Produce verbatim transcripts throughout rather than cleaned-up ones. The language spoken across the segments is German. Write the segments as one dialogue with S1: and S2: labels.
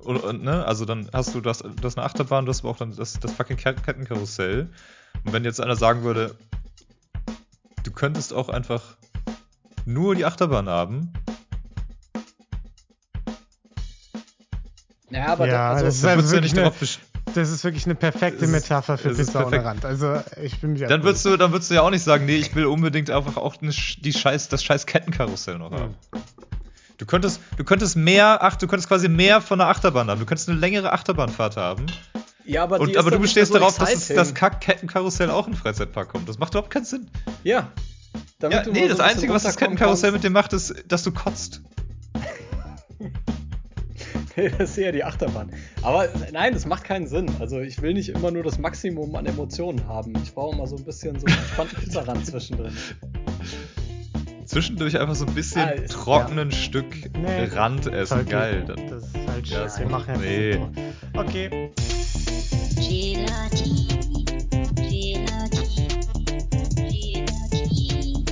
S1: oder, ne? Also dann hast du das, das eine Achterbahn, du hast aber auch dann das, das fucking Kettenkarussell. Und wenn jetzt einer sagen würde, du könntest auch einfach nur die Achterbahn haben.
S2: Ja, aber
S3: ja,
S2: da, also,
S3: das, ist
S1: dann
S3: also
S1: würdest du ja
S3: wirklich
S1: nicht
S3: eine,
S1: darauf best-
S3: das ist wirklich eine perfekte
S1: Es ist-
S3: Metapher für
S1: es ist
S3: Pizza ohne
S1: perfekt.
S3: Rand. Also ich bin mich
S1: Dann würdest du, dann würdest du ja auch nicht sagen, nee, ich will unbedingt einfach auch eine, Sch- die scheiß, das scheiß Kettenkarussell noch haben. Du könntest, du könntest mehr, ach, du könntest quasi mehr von der Achterbahn haben. Du könntest eine längere Achterbahnfahrt haben.
S2: ja, aber, die
S1: Und,
S2: ist
S1: aber
S2: dann
S1: du
S2: nicht mehr
S1: bestehst
S2: so
S1: darauf, dass das,
S2: exciting.
S1: das Kack-Kettenkarussell auch in den Freizeitpark kommt. Das macht überhaupt keinen Sinn.
S2: Ja. Damit
S1: Ja,
S2: du
S1: nee,
S2: mal
S1: das
S2: so ein bisschen
S1: Einzige, was das
S2: runterkommen
S1: Kettenkarussell
S2: kannst.
S1: mit dir macht, ist, dass du kotzt.
S2: Nee, das ist eher die Achterbahn. Aber nein, das macht keinen Sinn. Also ich will nicht immer nur das Maximum an Emotionen haben. Ich brauche mal so ein bisschen so einen entspannten Pizzarand zwischendrin.
S1: Zwischendurch einfach so ein bisschen
S2: Ah, ist-
S1: trockenen Stück
S3: Nee,
S1: Rand essen.
S3: Volki,
S1: Geil. Dann,
S3: Das ist halt
S1: Ja,
S3: scheiße. Wir
S1: so.
S3: machen jetzt
S1: Nee.
S3: so. Okay.
S4: Gelati, Gelati, Gelati,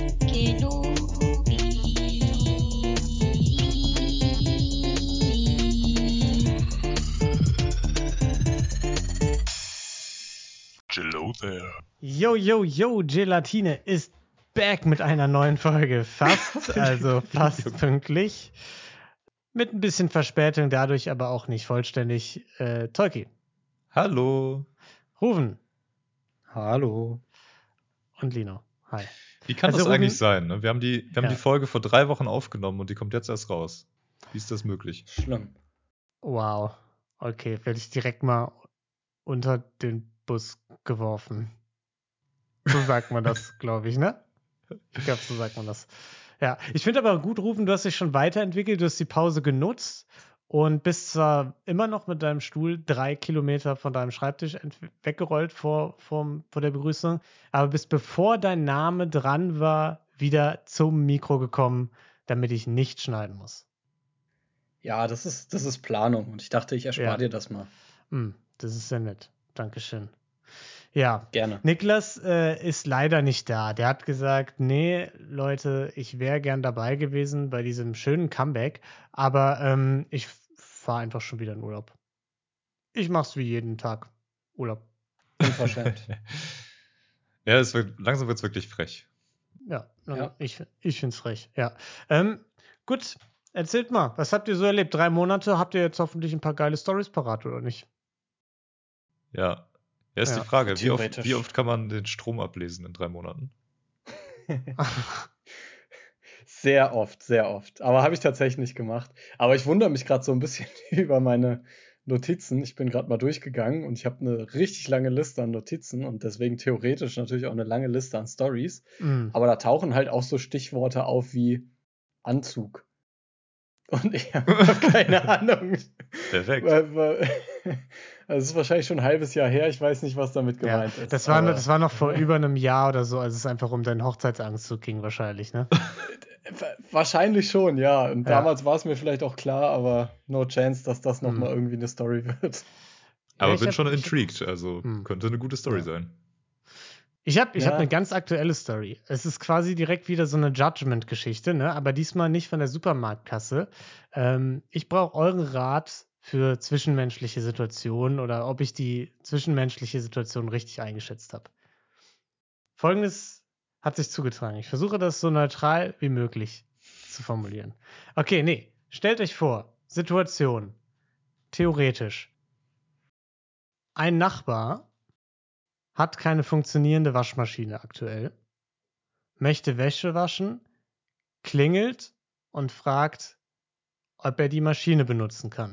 S4: Gelobi.
S1: Hello there.
S3: Yo, yo, yo, Gelatine ist back mit einer neuen Folge. Fast, also fast pünktlich. Mit ein bisschen Verspätung, dadurch aber auch nicht vollständig. Äh, Tolki,
S1: Hallo.
S3: Ruven
S2: Hallo.
S3: und Lino. Hi.
S1: Wie kann
S3: Also,
S1: das
S3: Ruben-
S1: eigentlich sein? Ne? Wir haben, die, wir haben
S3: Ja.
S1: die Folge vor drei Wochen aufgenommen und die kommt jetzt erst raus. Wie ist das möglich?
S2: Schlimm.
S3: Wow. Okay, werde ich direkt mal unter den Bus geworfen. So sagt man das, glaube ich, ne? Ich glaube, so sagt man das. Ja, ich finde aber gut, Rufen, du hast dich schon weiterentwickelt, du hast die Pause genutzt und bist zwar immer noch mit deinem Stuhl drei Kilometer von deinem Schreibtisch ent- weggerollt vor, vor, vor der Begrüßung, aber bist, bevor dein Name dran war, wieder zum Mikro gekommen, damit ich nicht schneiden muss.
S2: Ja, das ist, das ist Planung und ich dachte, ich erspare
S3: Ja.
S2: dir das mal.
S3: Hm, das ist sehr nett. Dankeschön. Ja,
S2: Gerne.
S3: Niklas äh, ist leider nicht da. Der hat gesagt, nee, Leute, ich wäre gern dabei gewesen bei diesem schönen Comeback, aber ähm, ich fahre einfach schon wieder in Urlaub. Ich mach's wie jeden Tag. Urlaub.
S2: Unverschämt.
S1: Ja, es wird, langsam wird es wirklich frech.
S3: Ja,
S2: Ja.
S3: ich, ich find's frech. Ja. Ähm, gut, erzählt mal, was habt ihr so erlebt? Drei Monate, habt ihr jetzt hoffentlich ein paar geile Storys parat, oder nicht?
S1: Ja. Ja, ist
S3: Ja.
S1: die Frage, wie oft,
S2: Theoretisch.
S1: wie oft kann man den Strom ablesen in drei Monaten?
S2: Sehr oft, sehr oft. Aber habe ich tatsächlich nicht gemacht. Aber ich wundere mich gerade so ein bisschen über meine Notizen. Ich bin gerade mal durchgegangen und ich habe eine richtig lange Liste an Notizen und deswegen theoretisch natürlich auch eine lange Liste an Stories.
S3: Mm.
S2: Aber da tauchen halt auch so Stichworte auf wie Anzug. Und ich habe keine Ahnung.
S1: Perfekt.
S2: Weil- weil- Also es ist wahrscheinlich schon ein halbes Jahr her. Ich weiß nicht, was damit
S3: Ja,
S2: gemeint ist.
S3: das war,
S2: aber-
S3: das war noch vor über einem Jahr oder so, als es einfach um deinen Hochzeitsanzug ging wahrscheinlich, ne?
S2: Wa- Wahrscheinlich schon, ja. Und
S3: Ja.
S2: damals war es mir vielleicht auch klar, aber no chance, dass das nochmal
S3: Hm.
S2: irgendwie eine Story wird.
S1: Aber
S3: Ja, ich
S1: bin
S3: hab-
S1: schon
S3: ich-
S1: intrigued, also
S3: Hm.
S1: könnte eine gute Story
S3: Ja.
S1: sein.
S3: Ich habe ich
S2: Ja.
S3: hab eine ganz aktuelle Story. Es ist quasi direkt wieder so eine Judgment-Geschichte, ne? Aber diesmal nicht von der Supermarktkasse. Ähm, ich brauche euren Rat für zwischenmenschliche Situationen oder ob ich die zwischenmenschliche Situation richtig eingeschätzt habe. Folgendes hat sich zugetragen. Ich versuche das so neutral wie möglich zu formulieren. Okay, nee. Stellt euch vor, Situation. Theoretisch. Ein Nachbar hat keine funktionierende Waschmaschine aktuell, möchte Wäsche waschen, klingelt und fragt, ob er die Maschine benutzen kann.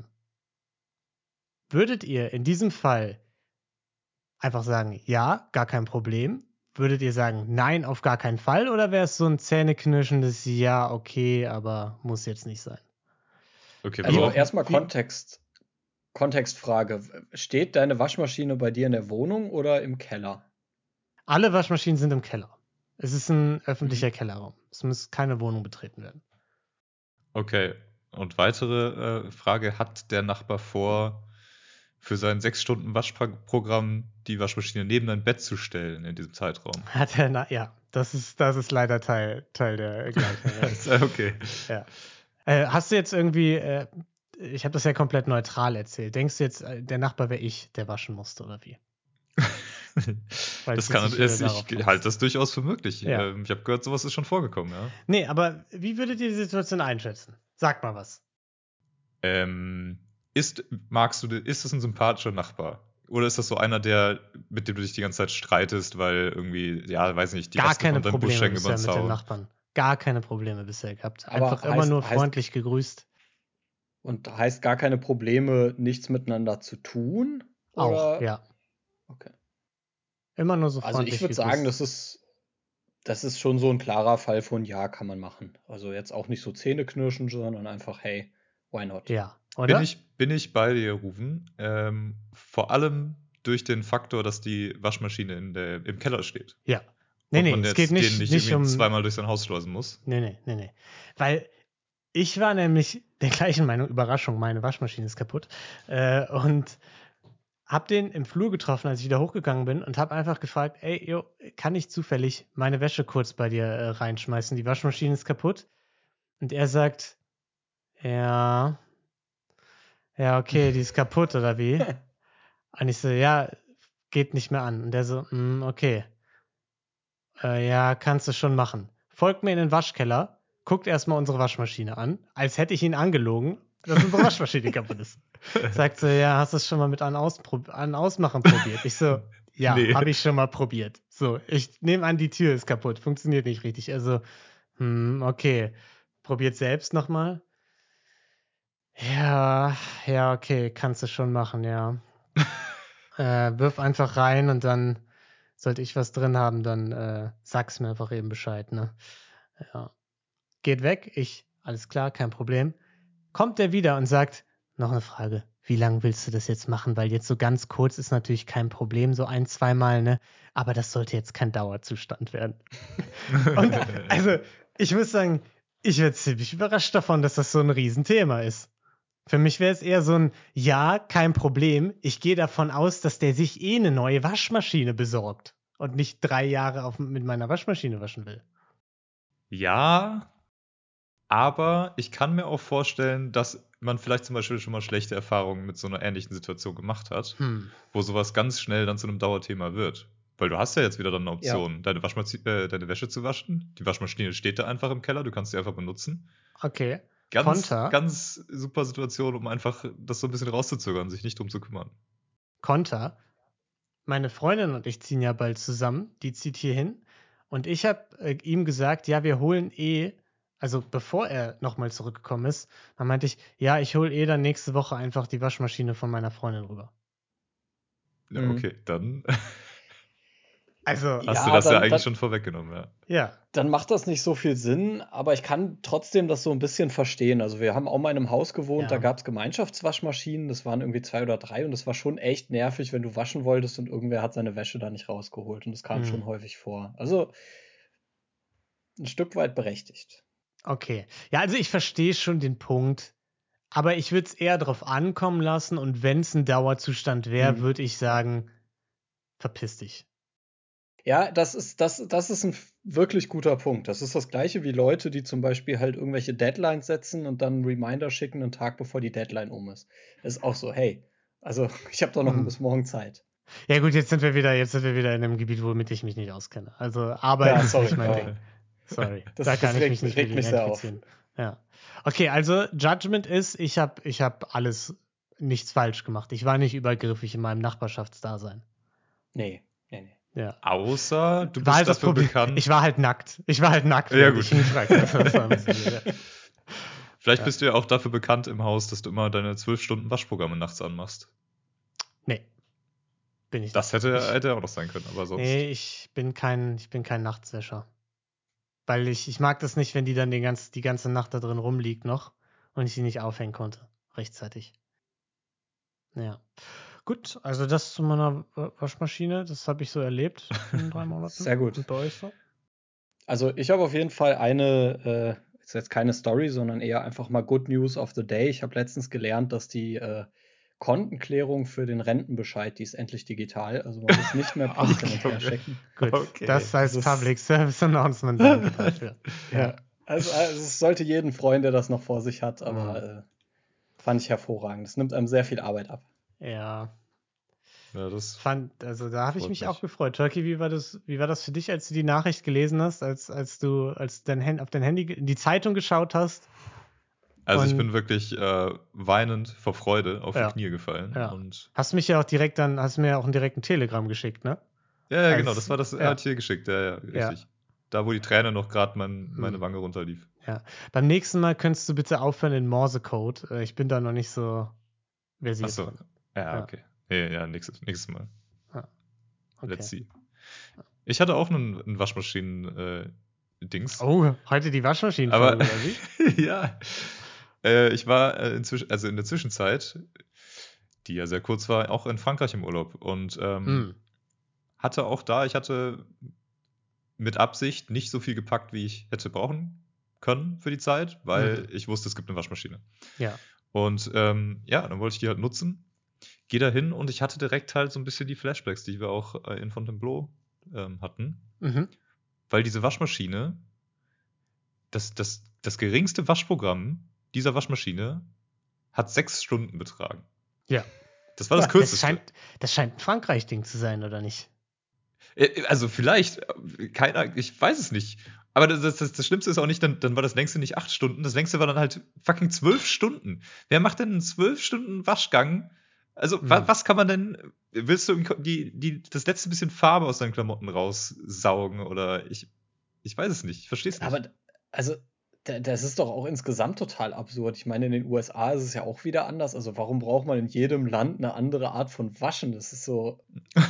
S3: Würdet ihr in diesem Fall einfach sagen, ja, gar kein Problem? Würdet ihr sagen, nein, auf gar keinen Fall? Oder wäre es so ein zähneknirschendes Ja, okay, aber muss jetzt nicht sein?
S1: Okay, wir
S2: Also
S1: brauchen-
S2: erstmal
S3: wie-
S2: Kontext. Kontextfrage. Steht deine Waschmaschine bei dir in der Wohnung oder im Keller?
S3: Alle Waschmaschinen sind im Keller. Es ist ein öffentlicher Kellerraum. Es muss keine Wohnung betreten werden.
S1: Okay. Und weitere äh, Frage: Hat der Nachbar vor, für sein sechs Stunden Waschprogramm die Waschmaschine neben dein Bett zu stellen in diesem Zeitraum?
S3: Hat er, na, ja, das ist, das ist leider Teil, Teil der Gleichung. Ja.
S1: okay.
S3: Ja. Äh, hast du jetzt irgendwie, äh, ich habe das ja komplett neutral erzählt. Denkst du jetzt, äh, der Nachbar wäre ich, der waschen musste, oder wie? Weil
S1: Das
S3: es
S1: kann,
S3: sich wieder
S1: es,
S3: darauf
S1: ich
S3: raus.
S1: halte das durchaus für möglich.
S3: Ja.
S1: Ähm, ich habe gehört, sowas ist schon vorgekommen, ja.
S3: Nee, aber wie würdet ihr die Situation einschätzen? Sag mal was.
S1: Ähm, ist, magst du, ist das ein sympathischer Nachbar? Oder ist das so einer, der, mit dem du dich die ganze Zeit streitest, weil irgendwie, ja, weiß nicht, die
S3: Gar
S1: Reste
S3: keine
S1: von deinem Busch
S3: Probleme
S1: hängen über
S3: bisher
S1: den
S3: mit den
S1: Zaun?
S3: Nachbarn. Gar keine Probleme bisher gehabt.
S2: Aber
S3: Einfach immer
S2: heißt-
S3: nur
S2: heißt-
S3: freundlich gegrüßt.
S2: Und heißt gar keine Probleme, nichts miteinander zu tun?
S3: Auch,
S2: Oder?
S3: ja.
S2: Okay.
S3: Immer nur so
S2: Also
S3: freundlich
S2: ich würde
S3: gegrüßt.
S2: sagen, das ist, das ist schon so ein klarer Fall von ja, kann man machen. Also jetzt auch nicht so Zähneknirschen, sondern einfach, hey, why not?
S3: Ja, oder?
S1: Bin ich, bin ich bei dir, Rufen. Ähm, vor allem durch den Faktor, dass die Waschmaschine in der, im Keller steht.
S3: Ja. Nee,
S1: Und
S3: nee,
S1: man
S3: es
S1: jetzt
S3: geht nicht,
S1: den nicht,
S3: nicht
S1: irgendwie
S3: um.
S1: zweimal durch sein Haus schleusen muss.
S3: Nee, nee, nee, nee. Weil ich war nämlich der gleichen Meinung, Überraschung, meine Waschmaschine ist kaputt. Äh, und hab den im Flur getroffen, als ich wieder hochgegangen bin und hab einfach gefragt, ey, yo, kann ich zufällig meine Wäsche kurz bei dir äh, reinschmeißen? Die Waschmaschine ist kaputt. Und er sagt, ja, ja, okay, die ist kaputt, oder wie? Und ich so, ja, geht nicht mehr an. Und der so, "Mm, okay. Äh, ja, kannst du schon machen. Folgt mir in den Waschkeller, guckt erstmal unsere Waschmaschine an, als hätte ich ihn angelogen, dass unsere Waschmaschine kaputt ist. Sagt so, ja, hast du es schon mal mit an, Auspro- an Ausmachen probiert? Ich so, ja,
S1: Nee.
S3: habe ich schon mal probiert. So, ich nehme an, die Tür ist kaputt, funktioniert nicht richtig. Also, hm, okay. Probiert selbst nochmal. Ja, ja, okay, kannst du schon machen, ja. äh, wirf einfach rein und dann sollte ich was drin haben, dann äh, sag's mir einfach eben Bescheid, ne? Ja. Geht weg, ich, alles klar, kein Problem. Kommt der wieder und sagt, noch eine Frage, wie lange willst du das jetzt machen? Weil jetzt so ganz kurz ist natürlich kein Problem, so ein, zweimal, ne? Aber das sollte jetzt kein Dauerzustand werden. Und also, ich muss sagen, ich werde ziemlich überrascht davon, dass das so ein Riesenthema ist. Für mich wäre es eher so ein, ja, kein Problem. Ich gehe davon aus, dass der sich eh eine neue Waschmaschine besorgt und nicht drei Jahre auf, mit meiner Waschmaschine waschen will.
S1: Ja, aber ich kann mir auch vorstellen, dass man vielleicht zum Beispiel schon mal schlechte Erfahrungen mit so einer ähnlichen Situation gemacht hat,
S3: Hm.
S1: wo sowas ganz schnell dann zu einem Dauerthema wird. Weil du hast ja jetzt wieder dann eine Option, deine, Waschmazi- äh, deine Wäsche zu waschen. Die Waschmaschine steht da einfach im Keller, du kannst sie einfach benutzen.
S3: Okay.
S1: Ganz,
S3: Konter.
S1: ganz super Situation, um einfach das so ein bisschen rauszuzögern, sich nicht drum zu kümmern.
S3: Konter. Meine Freundin und ich ziehen ja bald zusammen. Die zieht hier hin. Und ich habe äh, ihm gesagt, ja, wir holen eh, also bevor er nochmal zurückgekommen ist, dann meinte ich, ja, ich hole eh dann nächste Woche einfach die Waschmaschine von meiner Freundin rüber.
S1: Ja,
S2: Mhm.
S1: okay, dann
S3: Also,
S1: hast
S2: Ja,
S1: du das ja
S2: dann-
S1: eigentlich
S2: dann-
S1: schon vorweggenommen, ja.
S3: ja.
S2: Dann macht das nicht so viel Sinn, aber ich kann trotzdem das so ein bisschen verstehen. Also wir haben auch mal in einem Haus gewohnt,
S3: Ja.
S2: da gab es Gemeinschaftswaschmaschinen, das waren irgendwie zwei oder drei und das war schon echt nervig, wenn du waschen wolltest und irgendwer hat seine Wäsche da nicht rausgeholt und das kam
S3: Mhm.
S2: schon häufig vor. Also ein Stück weit berechtigt.
S3: Okay. Ja, also ich verstehe schon den Punkt, aber ich würde es eher darauf ankommen lassen und wenn es ein Dauerzustand wäre,
S2: Mhm.
S3: würde ich sagen, verpiss dich.
S2: Ja, das ist, das, das ist ein f- wirklich guter Punkt. Das ist das Gleiche wie Leute, die zum Beispiel halt irgendwelche Deadlines setzen und dann einen Reminder schicken, einen Tag bevor die Deadline um ist. Ist auch so, hey, also ich habe doch noch
S3: Mhm.
S2: bis morgen Zeit.
S3: Ja gut, jetzt sind wir wieder, jetzt sind wir wieder in einem Gebiet, womit ich mich nicht auskenne. Also Arbeit
S2: Ja,
S3: ist
S2: sorry,
S3: nicht mein
S2: aber-
S3: Ding. Sorry,
S2: Das-
S3: da
S2: das
S3: kann ich
S2: regt-
S3: mich nicht
S2: regt
S3: mit
S2: mich sehr auf.
S3: identifizieren. Ja. Okay, also Judgment ist, ich habe ich hab alles nichts falsch gemacht. Ich war nicht übergriffig in meinem Nachbarschaftsdasein.
S2: Nee, nee, nee.
S3: Ja.
S1: Außer du
S3: War
S1: bist
S3: halt das
S1: dafür
S3: Problem.
S1: bekannt.
S3: Ich war halt nackt. Ich war halt nackt,
S1: Ja,
S3: während
S1: gut.
S3: ich ihn gefragt habe. Das war ein bisschen weird, ja.
S1: Vielleicht
S3: Ja.
S1: bist du ja auch dafür bekannt im Haus, dass du immer deine zwölf Stunden Waschprogramme nachts anmachst.
S3: Nee. Bin ich
S1: Das
S3: nicht.
S1: hätte,
S3: ich,
S1: hätte auch noch sein können, aber sonst.
S3: Nee, ich bin kein, ich bin kein Nachtswäscher. Weil ich, ich mag das nicht, wenn die dann den ganz, die ganze Nacht da drin rumliegt noch und ich sie nicht aufhängen konnte. Rechtzeitig. Ja. Gut, also das zu meiner Wa- Waschmaschine, das habe ich so erlebt in drei Monaten.
S2: Sehr gut.
S3: Und bei euch so?
S2: Also ich habe auf jeden Fall eine, äh, ist jetzt keine Story, sondern eher einfach mal Good News of the Day. Ich habe letztens gelernt, dass die äh, Kontenklärung für den Rentenbescheid, die ist endlich digital. Also man muss nicht mehr Post hin und her
S1: Okay.
S2: schicken.
S3: Gut,
S1: Okay.
S3: das heißt
S2: Das ist-
S3: Public Service Announcement. Danke dafür.
S2: Ja. Also, also es sollte jeden freuen, der das noch vor sich hat, aber
S3: Mhm.
S2: äh, fand ich hervorragend. Das nimmt einem sehr viel Arbeit ab.
S3: Ja,
S1: Ja, das
S3: fand, also da habe ich
S1: freut
S3: mich
S1: mich.
S3: auch gefreut. Turkey, wie war das, wie war das für dich, als du die Nachricht gelesen hast, als, als du als dein Hand, auf dein Handy ge- in die Zeitung geschaut hast?
S1: Also ich
S3: Und-
S1: bin wirklich äh, weinend vor Freude auf
S3: Ja,
S1: die Knie gefallen.
S3: ja.
S1: Und
S3: Hast mich ja auch direkt dann, hast mir ja auch einen direkten Telegramm geschickt, ne?
S1: ja, ja,
S3: Als-
S1: genau, das war das,
S3: ja.
S1: er hat hier geschickt, ja, ja, richtig. Da, wo die Träne noch gerade mein, meine
S3: Hm.
S1: Wange runterlief.
S3: Ja. Beim nächsten Mal könntest du bitte aufhören in Morsecode. Äh, Ich bin da noch nicht so versiert
S1: Achso,
S3: drin.
S1: ja,
S3: Ja.
S1: okay. Nee, ja, nächstes, nächstes Mal.
S3: Okay.
S1: Let's see. Ich hatte auch einen, einen Waschmaschinen-Dings.
S3: Oh, heute die Waschmaschinen
S1: aber
S3: oder wie?
S1: ja, äh, ich war äh, inzwischen, also in der Zwischenzeit, die ja sehr kurz war, auch in Frankreich im Urlaub und ähm,
S3: Hm.
S1: hatte auch da, ich hatte mit Absicht nicht so viel gepackt, wie ich hätte brauchen können für die Zeit, weil
S3: Mhm.
S1: ich wusste, es gibt eine Waschmaschine.
S3: Ja.
S1: Und ähm, ja, dann wollte ich die halt nutzen. Gehe da hin und ich hatte direkt halt so ein bisschen die Flashbacks, die wir auch äh, in Fontainebleau ähm, hatten.
S3: Mhm.
S1: Weil diese Waschmaschine, das, das, das geringste Waschprogramm dieser Waschmaschine hat sechs Stunden betragen.
S3: Ja.
S1: Das war das
S3: Das
S1: kürzeste.
S3: scheint, das scheint ein Frankreich-Ding zu sein, oder nicht?
S1: Äh, Also vielleicht, äh, keiner, ich weiß es nicht. Aber das, das, das Schlimmste ist auch nicht, dann, dann war das längste nicht acht Stunden, das längste war dann halt fucking zwölf Stunden. Wer macht denn einen zwölf Stunden Waschgang? Also,
S3: Hm.
S1: wa, was kann man denn, willst du die, die, das letzte bisschen Farbe aus deinen Klamotten raussaugen oder ich, ich weiß es nicht, ich verstehe es nicht.
S2: Aber also, da- das ist doch auch insgesamt total absurd. Ich meine, in den U S A ist es ja auch wieder anders. Also, warum braucht man in jedem Land eine andere Art von Waschen? Das ist so,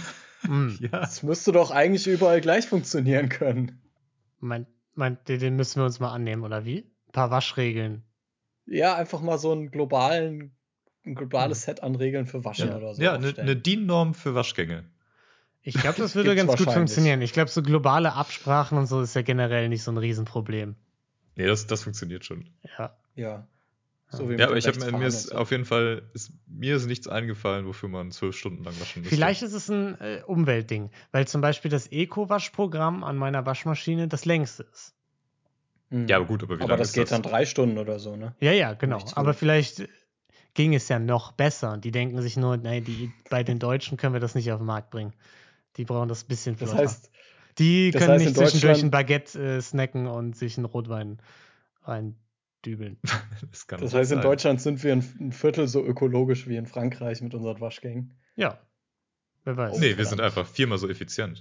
S3: Hm.
S1: ja,
S2: das müsste doch eigentlich überall gleich funktionieren können.
S3: Meint, meint, den den müssen wir uns mal annehmen, oder wie? Ein paar Waschregeln.
S2: Ja, einfach mal so einen globalen, ein globales
S3: Hm.
S2: Set an Regeln für Waschen
S3: Ja.
S2: oder so
S1: ja, eine,
S2: aufstellen.
S1: eine D I N-Norm für Waschgänge.
S3: Ich glaube, das würde
S2: Gibt's
S3: ganz gut
S2: wahrscheinlich.
S3: funktionieren. Ich glaube, so globale Absprachen und so ist ja generell nicht so ein Riesenproblem.
S1: Nee, das, das funktioniert schon.
S3: Ja.
S2: Ja. So
S3: Ja.
S2: wie
S1: Ja,
S2: mit
S1: aber
S2: dem
S1: ich habe mir
S2: Rechtsfahren
S1: ist
S2: und so.
S1: auf jeden Fall, ist, mir ist nichts eingefallen, wofür man zwölf Stunden lang waschen müsste.
S3: Vielleicht ist es ein äh, Umweltding, weil zum Beispiel das Eco-Waschprogramm an meiner Waschmaschine das längste ist.
S2: Hm.
S1: Ja, aber gut, aber wie
S2: Aber
S1: lange
S2: das
S1: ist
S2: geht
S1: das?
S2: dann drei Stunden oder so, ne?
S3: Ja, ja, genau.
S2: Nicht
S3: Aber
S2: zwölf.
S3: vielleicht äh, ging es ja noch besser. Die denken sich nur, nee, die, bei den Deutschen können wir das nicht auf den Markt bringen. Die brauchen das bisschen
S2: Das
S3: flotter.
S2: heißt,
S3: Die
S2: das
S3: können
S2: heißt, in
S3: nicht zwischendurch ein
S2: Deutschland,
S3: Baguette äh, snacken und sich einen Rotwein reindübeln.
S1: Das kann
S2: das
S1: gut
S2: heißt, in
S1: sein.
S2: Deutschland sind wir ein, ein Viertel so ökologisch wie in Frankreich mit unseren Waschgängen.
S3: Ja, wer weiß.
S2: Oh.
S1: Nee, wir sind
S2: verdammt.
S1: einfach viermal so effizient.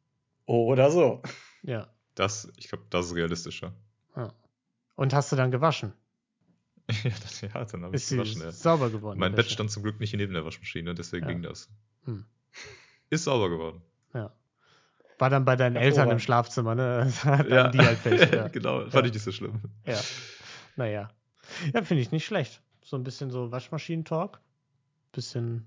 S2: Oder so.
S3: Ja.
S1: Das, ich glaube, das ist realistischer.
S3: ja. Und hast du dann gewaschen?
S1: ja, das, ja, dann habe ich
S3: Ist sie
S1: gewaschen. Ja.
S3: sauber geworden? die
S1: Mein Bett
S3: Wäsche?
S1: stand zum Glück nicht neben der Waschmaschine, deswegen
S3: Ja.
S1: ging das.
S3: Hm.
S1: Ist sauber geworden.
S3: Ja. War dann bei deinen Eltern im
S2: Hervorragend.
S3: Schlafzimmer, ne? Hatten
S1: Ja,
S3: die halt Pech. Ja.
S1: genau, fand
S3: Ja.
S1: ich nicht so schlimm.
S3: Ja. Naja. Ja, finde ich nicht schlecht. So ein bisschen so Waschmaschinen-Talk. Bisschen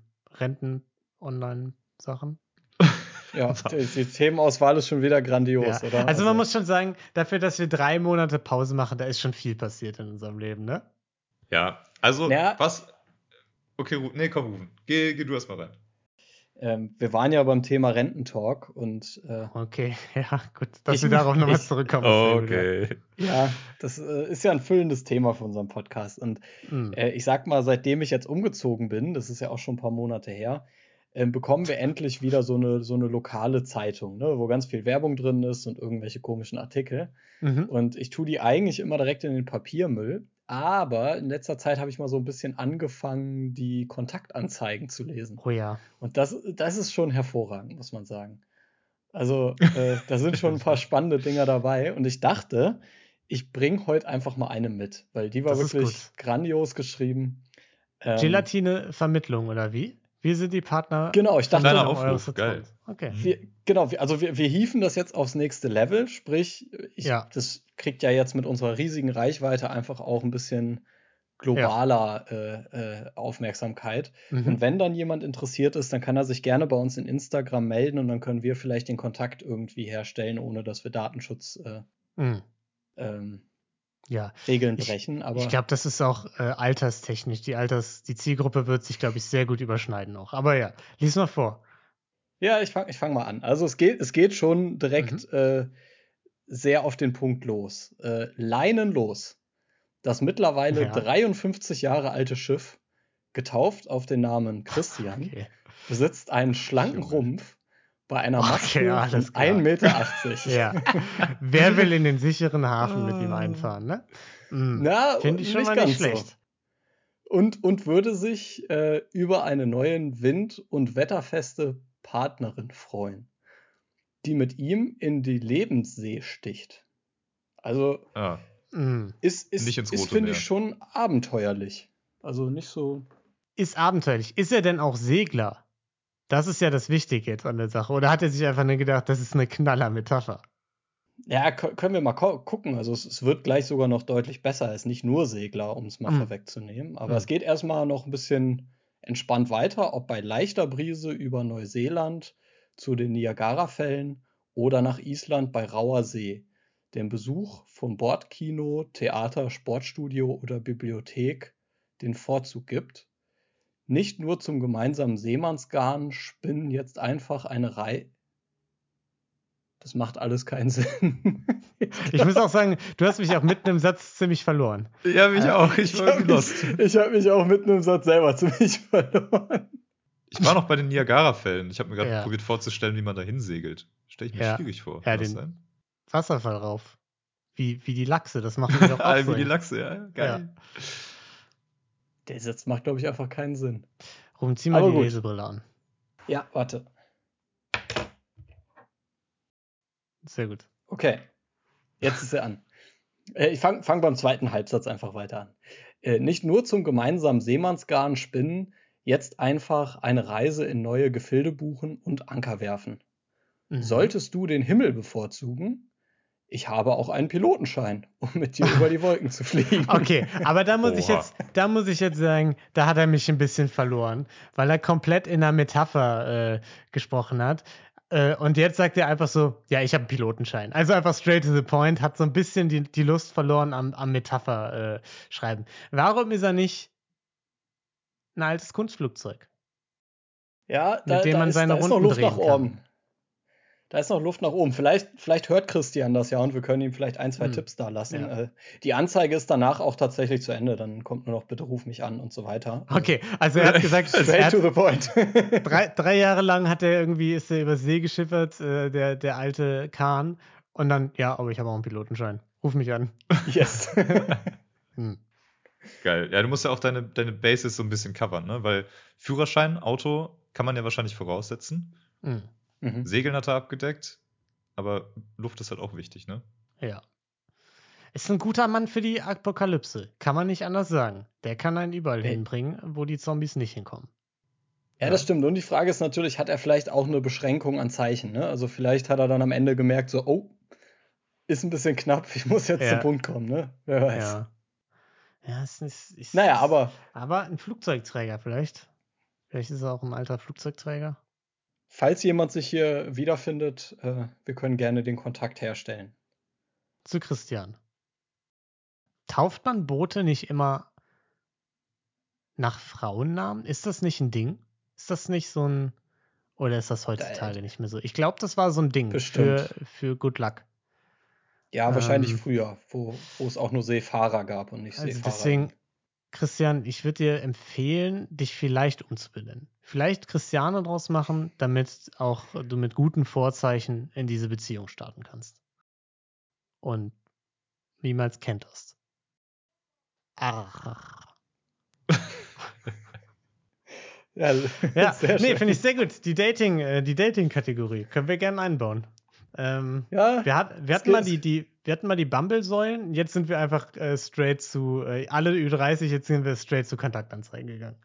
S3: Renten-Online-Sachen.
S2: Ja, die, die Themenauswahl ist schon wieder grandios,
S3: Ja.
S2: oder?
S3: Also man muss schon sagen, dafür, dass wir drei Monate Pause machen, da ist schon viel passiert in unserem Leben, ne?
S1: Ja, also,
S2: Ja.
S1: was? Okay, Ru- nee, komm, Rufen. Geh, geh du erst mal rein.
S2: Ähm, wir waren ja beim Thema Rententalk und äh,
S3: Okay, ja, gut, dass
S2: Ich-
S3: wir darauf nochmal
S2: ich-
S3: zurückkommen. ist sehr gut, ja.
S1: Okay.
S2: ja, das äh, ist ja ein füllendes Thema für unseren Podcast. Und
S3: Hm.
S2: äh, ich sag mal, seitdem ich jetzt umgezogen bin, das ist ja auch schon ein paar Monate her, ähm, bekommen wir endlich wieder so eine, so eine lokale Zeitung, ne, wo ganz viel Werbung drin ist und irgendwelche komischen Artikel.
S3: Mhm.
S2: Und ich tue die eigentlich immer direkt in den Papiermüll. Aber in letzter Zeit habe ich mal so ein bisschen angefangen, die Kontaktanzeigen zu lesen.
S3: Oh ja.
S2: Und das, das ist schon hervorragend, muss man sagen. Also, äh, da sind schon ein paar spannende Dinger dabei. Und ich dachte, ich bringe heute einfach mal eine mit, weil die war
S3: Das ist
S2: wirklich
S3: gut.
S2: grandios geschrieben. Ähm,
S3: Gelatine-Vermittlung, oder wie? Wir sind die Partner.
S2: Genau, ich dachte-
S1: Kleiner
S3: Vermittlung
S1: Aufruf,
S3: eures
S1: geil.
S3: Vertrauens. Okay.
S1: Mhm.
S2: wir, genau, wir, also wir, wir hieven das jetzt aufs nächste Level. Sprich, ich,
S3: Ja.
S2: das kriegt ja jetzt mit unserer riesigen Reichweite einfach auch ein bisschen globaler äh, äh, Aufmerksamkeit.
S3: Mhm.
S2: Und wenn dann jemand interessiert ist, dann kann er sich gerne bei uns in Instagram melden und dann können wir vielleicht den Kontakt irgendwie herstellen, ohne dass wir Datenschutz äh,
S3: Hm.
S2: ähm,
S3: Ja.
S2: Regeln
S3: Ich-
S2: brechen. Aber
S3: Ich glaube, das ist auch äh, alterstechnisch. Die Alters, die Zielgruppe wird sich, glaube ich, sehr gut überschneiden auch. Aber ja, lies mal vor.
S2: ja, ich fange ich fang mal an. Also es geht, es geht schon direkt
S3: Mhm.
S2: äh, sehr auf den Punkt los. Äh, Leinen los. Das mittlerweile
S3: Ja.
S2: dreiundfünfzig Jahre alte Schiff, getauft auf den Namen Christian,
S3: Okay.
S2: besitzt einen schlanken
S1: Junge.
S2: Rumpf bei einer
S3: Okay,
S2: Masthöhe
S3: alles
S2: von
S3: klar.
S2: ein Meter achtzig.
S3: Ja. Wer will in den sicheren Hafen mit ihm einfahren, ne? Mm.
S2: Na,
S3: Finde ich schon
S2: nicht
S3: mal
S2: ganz
S3: nicht schlecht.
S2: so. Und, und würde sich äh, über eine neuen wind- und wetterfeste Partnerin freuen, die mit ihm in die Lebenssee sticht. Also
S1: Ah,
S3: Mm.
S2: ist, ist,
S1: Nicht ins
S2: ist
S1: Rote
S2: finde
S1: Meer.
S2: ich, schon abenteuerlich. Also nicht so.
S3: Ist abenteuerlich. Ist er denn auch Segler? Das ist ja das Wichtige jetzt an der Sache. Oder hat er sich einfach nur gedacht, das ist eine Knaller-Metapher?
S2: Ja, k- können wir mal ko- gucken. Also es, es wird gleich sogar noch deutlich besser. Er ist nicht nur Segler, um es mal
S3: Mm.
S2: vorwegzunehmen. Aber
S3: Mm.
S2: es geht erstmal noch ein bisschen entspannt weiter, ob bei leichter Brise über Neuseeland zu den Niagarafällen oder nach Island bei rauer See. Dem Besuch von Bordkino, Theater, Sportstudio oder Bibliothek den Vorzug gibt. Nicht nur zum gemeinsamen Seemannsgarn spinnen jetzt einfach eine Reihe. Das macht alles keinen Sinn.
S3: Ich muss auch sagen, du hast mich auch mitten im Satz ziemlich verloren.
S1: Ja, mich auch. Ich war
S2: hab
S1: irgendwie lost.
S2: mich, ich habe mich auch mitten im Satz selber ziemlich verloren.
S1: Ich war noch bei den Niagara-Fällen. Ich habe mir gerade
S3: Ja.
S1: probiert vorzustellen, wie man da hinsegelt. Stelle ich mir
S3: Ja.
S1: schwierig vor.
S3: Ja,
S1: Kann das
S3: den-
S1: sein?
S3: Wasserfall rauf. Wie, wie die Lachse, das machen wir doch auch
S1: Ah,
S3: so.
S1: wie die
S3: in-
S1: Lachse, ja. Geil.
S2: Der Satz macht, glaube ich, einfach keinen Sinn.
S3: Rum, zieh mal
S2: Aber
S3: die
S2: gut.
S3: Lesebrille an.
S2: Ja, warte.
S3: Sehr gut.
S2: Okay. Jetzt ist er an. Äh, ich fange fang beim zweiten Halbsatz einfach weiter an. Äh, nicht nur zum gemeinsamen Seemannsgarn spinnen, jetzt einfach eine Reise in neue Gefilde buchen und Anker werfen.
S3: Mhm.
S2: Solltest du den Himmel bevorzugen, ich habe auch einen Pilotenschein, um mit dir über die Wolken zu fliegen.
S3: Okay, aber da muss ich
S1: Oha.
S3: jetzt, da muss ich jetzt sagen, da hat er mich ein bisschen verloren, weil er komplett in einer Metapher äh, gesprochen hat. Äh, und jetzt sagt er einfach so, ja, ich habe einen Pilotenschein. Also einfach straight to the point, hat so ein bisschen die, die Lust verloren am, am Metapher äh, schreiben. Warum ist er nicht ein altes Kunstflugzeug,
S2: Ja, da,
S3: mit dem
S2: da,
S3: man
S2: ist,
S3: seine
S2: da ist noch
S3: Runden
S2: Luft nach
S3: drehen kann?
S2: oben. Da ist noch Luft nach oben. Vielleicht, vielleicht hört Christian das ja und wir können ihm vielleicht ein, zwei
S3: Hm.
S2: Tipps da lassen.
S3: Ja.
S2: Äh, die Anzeige ist danach auch tatsächlich zu Ende. Dann kommt nur noch bitte ruf mich an und so weiter.
S3: Okay, also er hat gesagt, er
S2: Straight
S3: hat,
S2: to the point.
S3: drei, drei Jahre lang hat er irgendwie, ist er über See geschippert, äh, der, der alte Kahn. Und dann, ja, aber ich habe auch einen Pilotenschein. Ruf mich an.
S2: Yes.
S3: Hm.
S1: Geil. Ja, du musst ja auch deine, deine Bases so ein bisschen covern, ne? Weil Führerschein, Auto kann man ja wahrscheinlich voraussetzen.
S3: Hm.
S2: Mhm.
S1: Segeln hat er abgedeckt. Aber Luft ist halt auch wichtig, ne?
S3: Ja. Ist ein guter Mann für die Apokalypse. Kann man nicht anders sagen. Der kann einen überall
S2: Ey.
S3: hinbringen, wo die Zombies nicht hinkommen.
S2: Ja, das stimmt. Und die Frage ist natürlich, hat er vielleicht auch eine Beschränkung an Zeichen? Ne? Also vielleicht hat er dann am Ende gemerkt, so, oh, ist ein bisschen knapp, ich muss jetzt
S3: Ja.
S2: zum Punkt kommen, ne? Wer weiß.
S3: Ja. Ja, es ist, ist,
S2: Naja,
S3: ist,
S2: aber
S3: aber ein Flugzeugträger vielleicht. Vielleicht ist er auch ein alter Flugzeugträger.
S2: falls jemand sich hier wiederfindet, äh, wir können gerne den Kontakt herstellen.
S3: Zu Christian. Tauft man Boote nicht immer nach Frauennamen? Ist das nicht ein Ding? Ist das nicht so ein. Oder ist das heutzutage
S2: Da-
S3: nicht mehr so? Ich glaube, das war so ein Ding
S2: Bestimmt.
S3: für, für Good Luck.
S2: Ja, wahrscheinlich
S3: Ähm,
S2: früher, wo, wo es auch nur Seefahrer gab und nicht
S3: Also
S2: Seefahrer.
S3: deswegen, Christian, ich würde dir empfehlen, dich vielleicht umzubenennen. Vielleicht Christiane draus machen, damit auch du mit guten Vorzeichen in diese Beziehung starten kannst. Und niemals kennt hast. Ach.
S2: Ja,
S3: Ja,
S2: sehr
S3: nee,
S2: schön.
S3: finde ich sehr gut. Die Dating, äh, die Dating-Kategorie können wir gerne einbauen. Ähm,
S2: Ja,
S3: wir, hat, wir,
S2: es
S3: hatten mal
S2: geht-
S3: die, die, wir hatten mal die Bumble-Säulen, jetzt sind wir einfach äh, straight zu, äh, alle Ü dreißig, jetzt sind wir straight zu Kontaktanzeigen gegangen.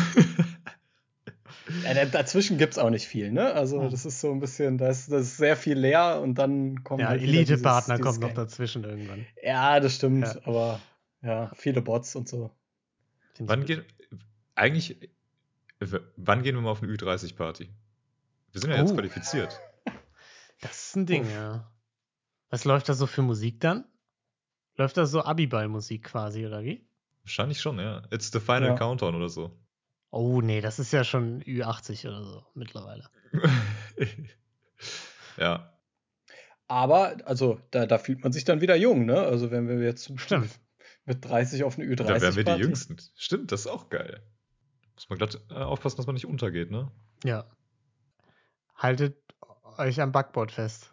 S2: ja, da- dazwischen gibt es auch nicht viel, ne? Also
S3: Hm.
S2: das ist so ein bisschen, da ist, das ist sehr viel leer und dann kommen
S3: Ja,
S2: halt wieder
S3: Elite-Partner
S2: dieses-
S3: kommt noch
S2: dieses Gang.
S3: dazwischen irgendwann.
S2: Ja, das stimmt,
S3: Ja.
S2: aber ja, viele Bots und so.
S3: Find ich
S1: Wann
S3: gut.
S1: geht. Eigentlich. w- Wann gehen wir mal auf eine Ü dreißig Party? Wir sind ja jetzt
S3: Oh.
S1: qualifiziert.
S3: Das ist ein Ding,
S2: Uff.
S3: ja. Was läuft da so für Musik dann? Läuft da so Abiball-Musik quasi, oder wie?
S1: Wahrscheinlich schon, ja. It's the final
S2: Ja.
S1: countdown oder so.
S3: Oh, nee, das ist ja schon Ü achtzig oder so mittlerweile.
S1: Ja.
S2: Aber, also, da, da fühlt man sich dann wieder jung, ne? Also, wenn wir jetzt
S3: Stimmt.
S2: Mit dreißig auf eine
S1: Da wären wir die
S2: Ü30-Party.
S1: Jüngsten. Stimmt, das ist auch geil. Muss man glatt äh, aufpassen, dass man nicht untergeht, ne?
S3: Ja. Haltet euch am Backbord fest.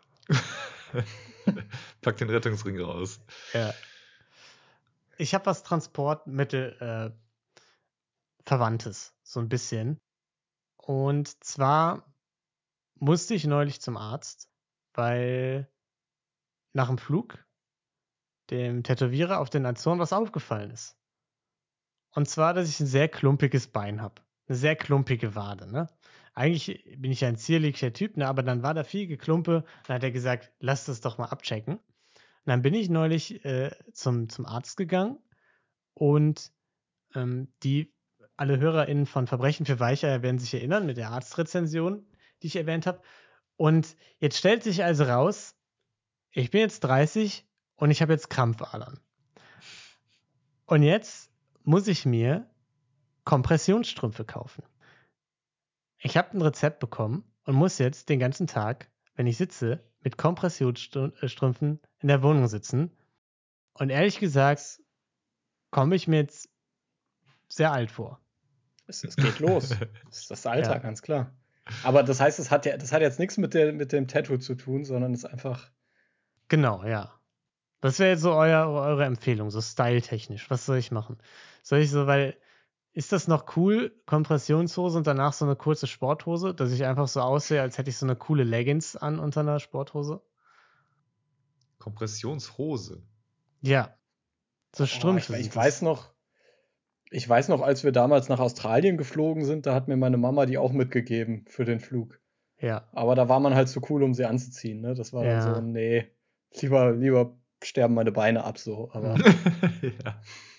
S1: Pack den Rettungsring raus.
S3: Ja. Ich habe was Transportmittel äh, Verwandtes, so ein bisschen. Und zwar musste ich neulich zum Arzt, weil nach dem Flug dem Tätowierer auf den Azoren was aufgefallen ist. Und zwar, dass ich ein sehr klumpiges Bein habe. Eine sehr klumpige Wade, ne? Eigentlich bin ich ja ein zierlicher Typ, ne? Aber dann war da viel Geklumpe. Dann hat er gesagt, lass das doch mal abchecken. Und dann bin ich neulich äh, zum, zum Arzt gegangen und ähm, die, alle HörerInnen von Verbrechen für Weicheier werden sich erinnern mit der Arztrezension, die ich erwähnt habe. Und jetzt stellt sich also raus, ich bin jetzt dreißig und ich habe jetzt Krampfadern. Und jetzt muss ich mir Kompressionsstrümpfe kaufen. Ich habe ein Rezept bekommen und muss jetzt den ganzen Tag, wenn ich sitze, mit Kompressionsstrümpfen in der Wohnung sitzen. Und ehrlich gesagt, komme ich mir jetzt sehr alt vor.
S2: Es, es geht los. Das ist das Alter,
S3: Ja.
S2: ganz klar. Aber das heißt, es hat ja, das hat jetzt nichts mit, der, mit dem Tattoo zu tun, sondern es ist einfach.
S3: Genau, ja. Was wäre jetzt so euer, eure Empfehlung, so styletechnisch? Was soll ich machen? Soll ich so, weil, ist das noch cool, Kompressionshose und danach so eine kurze Sporthose, dass ich einfach so aussehe, als hätte ich so eine coole Leggings an unter einer Sporthose?
S1: Kompressionshose.
S3: Ja. So
S2: Oh,
S3: Strümpfe
S2: ich, ich
S3: sind
S2: weiß
S3: das.
S2: noch, ich weiß noch, als wir damals nach Australien geflogen sind, da hat mir meine Mama die auch mitgegeben für den Flug.
S3: Ja.
S2: Aber da war man halt zu cool, um sie anzuziehen. Ne? Das war dann
S3: Ja.
S2: so, nee, lieber, lieber sterben meine Beine ab so. Aber
S1: ja.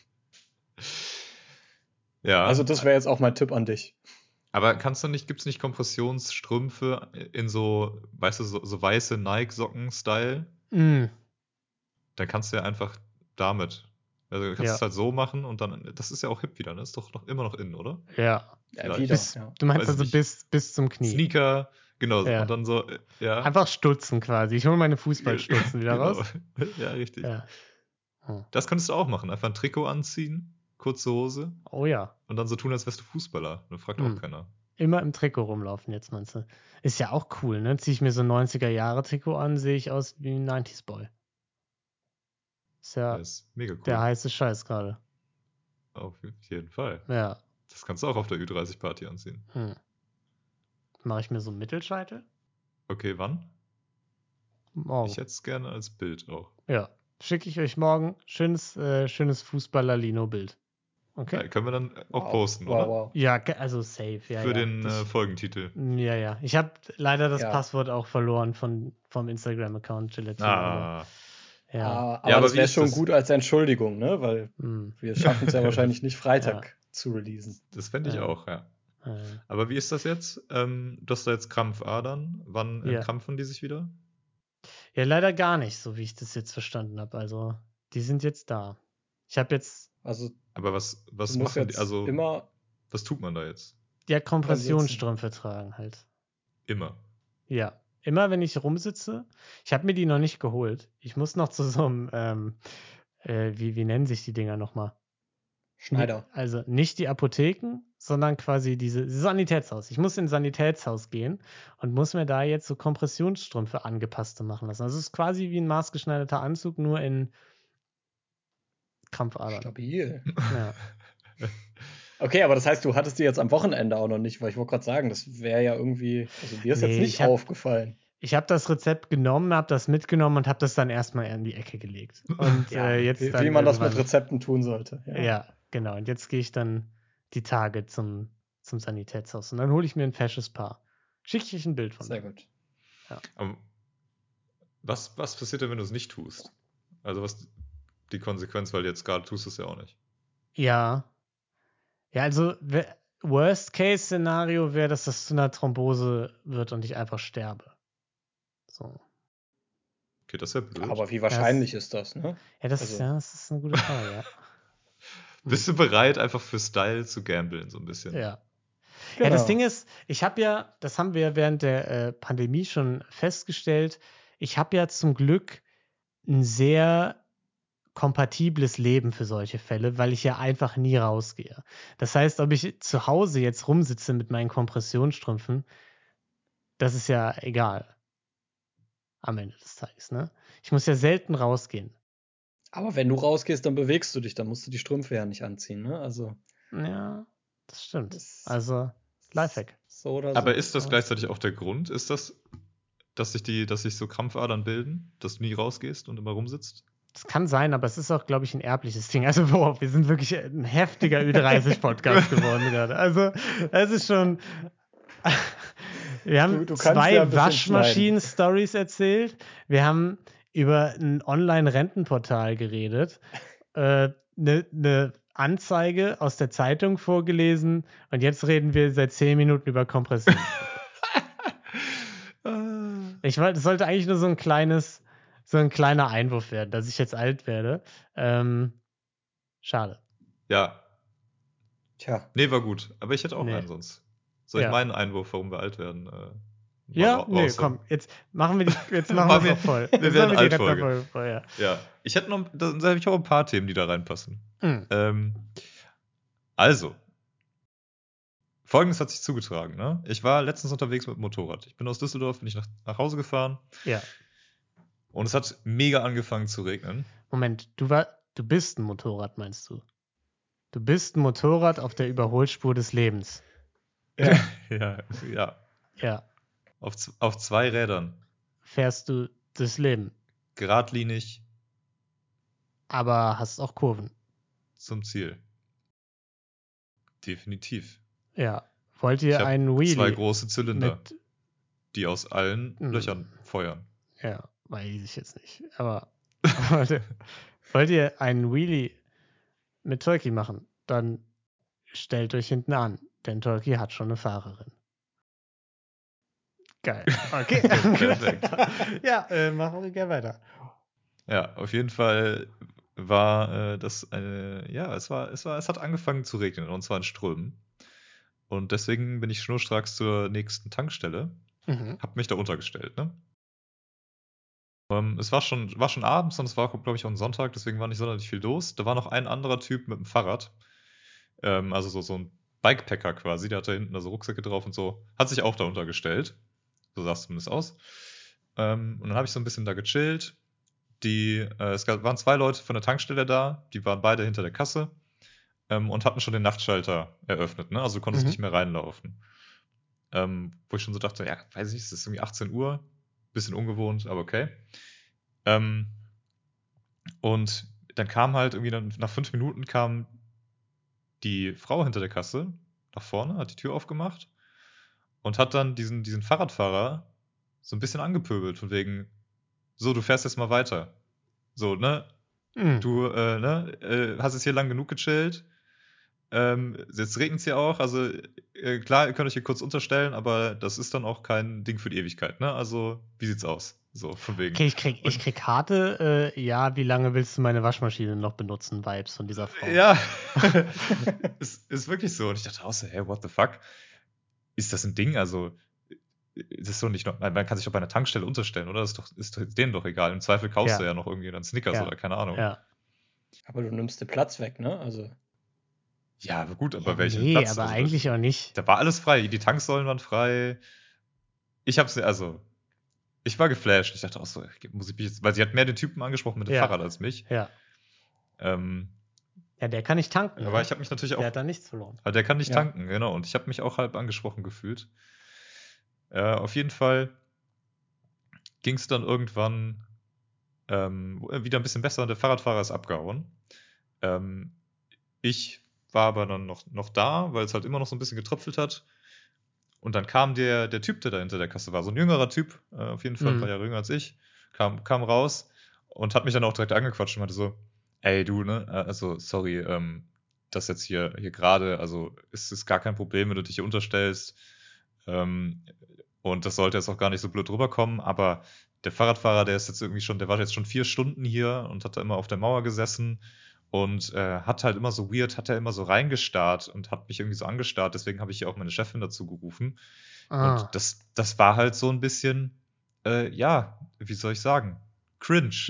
S1: Ja.
S2: also das wäre jetzt auch mein Tipp an dich.
S1: Aber kannst du nicht, gibt es nicht Kompressionsstrümpfe in so, weißt du, so, so weiße Nike-Socken-Style?
S3: Mm,
S1: Dann kannst du ja einfach damit. Also du kannst
S3: Ja.
S1: es halt so machen und dann, das ist ja auch hip wieder, ne? Ist doch noch, immer noch in, oder?
S3: ja.
S2: Ja,
S1: Vielleicht.
S2: wieder.
S3: Bis,
S2: Ja.
S3: du meinst
S1: Weiß
S3: also
S1: nicht.
S3: bis, bis zum Knie.
S1: Sneaker, genau,
S3: Ja.
S1: und dann so, äh, ja.
S3: Einfach stutzen quasi. Ich hole meine Fußballstutzen wieder
S1: Genau.
S3: raus.
S1: Ja, richtig.
S3: Ja. Hm.
S1: Das könntest du auch machen. Einfach ein Trikot anziehen, kurze Hose
S3: Oh ja.
S1: und dann so tun, als wärst du Fußballer. Dann fragt
S3: Hm.
S1: auch keiner.
S3: Immer im Trikot rumlaufen jetzt, meinst du? Ist ja auch cool, ne? Ziehe ich mir so ein neunziger-Jahre-Trikot an, sehe ich aus wie ein neunziger-Boy. Ist ja
S1: Das ist mega cool.
S3: der heiße Scheiß gerade.
S1: Auf jeden Fall.
S3: Ja.
S1: Das kannst du auch auf der Ü dreißig Party anziehen.
S3: Hm. Mache ich mir so einen Mittelscheitel?
S1: Okay, wann?
S3: Morgen.
S1: Ich hätte es gerne als Bild auch.
S3: Ja. Schicke ich euch morgen schönes, äh, schönes Fußballer-Lino-Bild. Okay?
S1: Ja, können wir dann auch
S2: Wow.
S1: posten,
S2: wow,
S1: oder?
S2: Wow.
S3: Ja, ge- also safe. Ja,
S1: Für
S3: ja.
S1: den äh,
S3: Das-
S1: Folgentitel.
S3: Ja, ja. Ich habe leider das
S2: Ja.
S3: Passwort auch verloren von, vom Instagram-Account Gelatine. Aber,
S1: Ah.
S3: ja.
S2: Ah, aber,
S1: Ja, aber
S2: das
S1: wie
S2: wäre
S1: ist
S2: schon
S1: das?
S2: gut als Entschuldigung, ne? Weil
S3: Hm.
S2: wir schaffen es ja wahrscheinlich nicht Freitag zu releasen.
S1: Das fände ich
S3: Ja.
S1: auch, ja.
S3: Äh,
S1: Aber wie ist das jetzt? Ähm, du hast da jetzt Krampfadern. Wann
S3: Ja.
S1: entkrampfen die sich wieder?
S3: ja, leider gar nicht, so wie ich das jetzt verstanden habe. Also, die sind jetzt da. Ich habe jetzt
S2: Also
S1: Aber was, was
S2: du musst
S1: machen
S2: jetzt
S1: die? Also,
S2: immer
S1: was tut man da jetzt?
S3: ja Kompressionsstrümpfe tragen halt.
S1: Immer.
S3: Ja. Immer wenn ich rumsitze. Ich habe mir die noch nicht geholt. Ich muss noch zu so einem, ähm, äh, wie, wie nennen sich die Dinger nochmal?
S2: Schneider.
S3: Also nicht die Apotheken, sondern quasi diese Sanitätshaus. Ich muss in ein Sanitätshaus gehen und muss mir da jetzt so Kompressionsstrümpfe angepasste machen lassen. Also es ist quasi wie ein maßgeschneiderter Anzug, nur in Krampfadern.
S2: Stabil.
S3: Ja.
S2: Okay, aber das heißt, du hattest die jetzt am Wochenende auch noch nicht, weil ich wollte gerade sagen, das wäre ja irgendwie, also dir ist
S3: Nee,
S2: jetzt nicht
S3: ich hab-
S2: aufgefallen.
S3: Ich habe das Rezept genommen, habe das mitgenommen und habe das dann erstmal in die Ecke gelegt. Und äh, jetzt
S2: wie,
S3: dann
S2: wie man das mit
S3: irgendwann-
S2: Rezepten tun sollte. Ja.
S3: Ja, genau. Und jetzt gehe ich dann die Tage zum, zum Sanitätshaus und dann hole ich mir ein fesches Paar. Schicke ich euch ein Bild von
S2: Sehr
S3: mir.
S2: gut.
S1: Aber was, was passiert denn, wenn du es nicht tust? Also was die Konsequenz, weil jetzt gerade tust du es ja auch nicht.
S3: Ja. Ja, also we- Worst-Case-Szenario wäre, dass das zu einer Thrombose wird und ich einfach sterbe. So.
S1: Okay, das wäre blöd.
S2: Aber wie wahrscheinlich ist das, ne?
S3: Ja, das,
S2: Also-
S3: ja, das ist eine gute Frage, ja.
S1: Bist du bereit, einfach für Style zu gamblen, so ein bisschen?
S3: Ja.
S2: Genau.
S3: Ja, das Ding ist, ich habe ja, das haben wir ja während der äh, Pandemie schon festgestellt, ich habe ja zum Glück ein sehr kompatibles Leben für solche Fälle, weil ich ja einfach nie rausgehe. Das heißt, ob ich zu Hause jetzt rumsitze mit meinen Kompressionsstrümpfen, das ist ja egal am Ende des Tages, ne? Ich muss ja selten rausgehen.
S2: Aber wenn du rausgehst, dann bewegst du dich, dann musst du die Strümpfe ja nicht anziehen, ne? Also,
S3: Ja, das stimmt.
S2: das
S3: Also, Lifehack.
S2: so oder so.
S1: Aber ist das
S3: Ja.
S1: gleichzeitig auch der Grund? Ist das, dass sich die, dass sich so Krampfadern bilden, dass du nie rausgehst und immer rumsitzt?
S3: Das kann sein, aber es ist auch, glaube ich, ein erbliches Ding. Also, boah, wir sind wirklich ein heftiger Ü dreißig Podcast geworden gerade. Also, es ist schon. Wir haben
S2: Du- du kannst
S3: zwei
S2: ja ein bisschen
S3: Waschmaschinen-Stories erzählt. Wir haben über ein Online-Rentenportal geredet. Eine äh, ne Anzeige aus der Zeitung vorgelesen. Und jetzt reden wir seit zehn Minuten über Kompression. Ich wollte, es sollte eigentlich nur so ein kleines, so ein kleiner Einwurf werden, dass ich jetzt alt werde. Ähm, schade.
S1: Ja,
S2: Tja,
S1: nee, war gut. Aber ich hätte auch
S3: Nee.
S1: einen sonst. Soll ich
S3: Ja.
S1: meinen Einwurf, warum wir alt werden? Äh, mal
S3: Ja,
S1: ra-
S3: nee,
S1: raushauen?
S3: komm, jetzt machen wir die, jetzt machen
S1: Machen
S3: wir
S1: wir-
S3: es auch voll.
S1: wir
S3: Jetzt
S1: werden
S3: machen wir die
S1: Altfolge.
S3: Rentnerfolge voll, ja.
S1: Ja, ich hätte noch, da habe ich auch ein paar Themen, die da reinpassen.
S3: Hm.
S1: Ähm, also, Folgendes hat sich zugetragen. Ne? Ich war letztens unterwegs mit dem Motorrad. Ich bin aus Düsseldorf, bin ich nach, nach Hause gefahren
S3: Ja.
S1: und es hat mega angefangen zu regnen.
S3: Moment, du war, du bist ein Motorrad, meinst du? Du bist ein Motorrad auf der Überholspur des Lebens.
S2: ja.
S1: ja, ja.
S3: Ja.
S1: Auf, z- auf zwei Rädern.
S3: Fährst du das Leben,
S1: Geradlinig
S3: aber hast auch Kurven.
S1: zum Ziel. Definitiv.
S3: Ja. Wollt
S1: Ich
S3: ihr
S1: habe
S3: einen
S1: zwei
S3: Wheelie
S1: große Zylinder,
S3: mit.
S1: die aus allen
S3: Hm.
S1: Löchern feuern.
S3: Ja, weiß ich jetzt nicht. Aber wollt ihr, wollt ihr einen Wheelie mit Tolki machen, dann stellt euch hinten an, denn Tolki hat schon eine Fahrerin. Geil. Okay.
S1: Perfekt.
S3: Ja, äh, machen wir gerne weiter.
S1: Ja, auf jeden Fall war äh, das eine, ja, es war, es war, es hat angefangen zu regnen und zwar in Strömen. Und deswegen bin ich schnurstracks zur nächsten Tankstelle,
S3: Mhm.
S1: hab mich da untergestellt, ne? Ähm, es war schon, war schon abends und es war, glaube ich, auch ein Sonntag, deswegen war nicht sonderlich viel los. Da war noch ein anderer Typ mit dem Fahrrad, ähm, also so, so ein Bikepacker quasi, der hatte hinten da so Rucksäcke drauf und so, hat sich auch da untergestellt. So sah es zumindest aus. Ähm, und dann habe ich so ein bisschen da gechillt. Die, äh, es gab, waren zwei Leute von der Tankstelle da, die waren beide hinter der Kasse ähm, und hatten schon den Nachtschalter eröffnet, ne? Also du konntest
S3: Mhm.
S1: nicht mehr reinlaufen. Ähm, wo ich schon so dachte, ja, weiß ich nicht, es ist irgendwie achtzehn Uhr, bisschen ungewohnt, aber okay. Ähm, und dann kam halt irgendwie dann, nach fünf Minuten kam die Frau hinter der Kasse nach vorne, hat die Tür aufgemacht und hat dann diesen, diesen Fahrradfahrer so ein bisschen angepöbelt, von wegen, so, du fährst jetzt mal weiter. So, ne?
S3: Mhm.
S1: Du äh, ne, äh, hast jetzt hier lang genug gechillt. Ähm, jetzt regnet es ja auch. Also, äh, klar, ihr könnt euch hier kurz unterstellen, aber das ist dann auch kein Ding für die Ewigkeit, ne? Also, wie sieht's aus? So, von wegen.
S3: Okay, ich krieg, ich
S1: Und-
S3: krieg harte, äh, ja, wie lange willst du meine Waschmaschine noch benutzen, Vibes von dieser Frau.
S1: Ja, ist, ist wirklich so. Und ich dachte auch so, hey, what the fuck? Ist das ein Ding? Also, das ist doch nicht noch, man kann sich doch bei einer Tankstelle unterstellen, oder? Das ist doch, ist doch denen doch egal. Im Zweifel kaufst
S3: Ja.
S1: du ja noch irgendwie dann Snickers
S3: Ja.
S1: oder keine Ahnung.
S3: Ja.
S2: Aber du nimmst den Platz weg, ne? Also,
S1: Ja, aber gut, aber
S3: Ja,
S1: welchen
S3: nee,
S1: Platz?
S3: aber
S1: Also,
S3: eigentlich
S1: das,
S3: auch nicht.
S1: da war alles frei. Die Tanksäulen waren frei. Ich hab's, also, ich war geflasht. Ich dachte auch so, muss ich mich jetzt, weil sie hat mehr den Typen angesprochen mit dem
S3: Ja.
S1: Fahrrad als mich.
S3: Ja.
S1: Ähm,
S3: Ja, der kann nicht tanken.
S1: aber
S3: ne?
S1: ich habe mich natürlich auch,
S3: Der hat da nichts verloren.
S1: weil der kann nicht
S2: Ja.
S1: tanken, genau. Und ich habe mich auch halb angesprochen gefühlt. Äh, auf jeden Fall ging es dann irgendwann ähm, wieder ein bisschen besser und der Fahrradfahrer ist abgehauen. Ähm, ich war aber dann noch, noch da, weil es halt immer noch so ein bisschen getröpfelt hat. Und dann kam der, der Typ, der da hinter der Kasse war, so ein jüngerer Typ, äh, auf jeden Fall ein
S3: Mhm.
S1: paar Jahre jünger als ich, kam, kam raus und hat mich dann auch direkt angequatscht und meinte so, ey du, ne, äh, also sorry, ähm, das jetzt hier, hier gerade, also es ist gar kein Problem, wenn du dich hier unterstellst. Ähm, und das sollte jetzt auch gar nicht so blöd rüberkommen, aber der Fahrradfahrer, der ist jetzt irgendwie schon, der war jetzt schon vier Stunden hier und hat da immer auf der Mauer gesessen und äh, hat halt immer so weird, hat er immer so reingestarrt und hat mich irgendwie so angestarrt, deswegen habe ich ja auch meine Chefin dazu gerufen.
S3: Ah.
S1: Und das, das war halt so ein bisschen, äh, ja, wie soll ich sagen? cringe.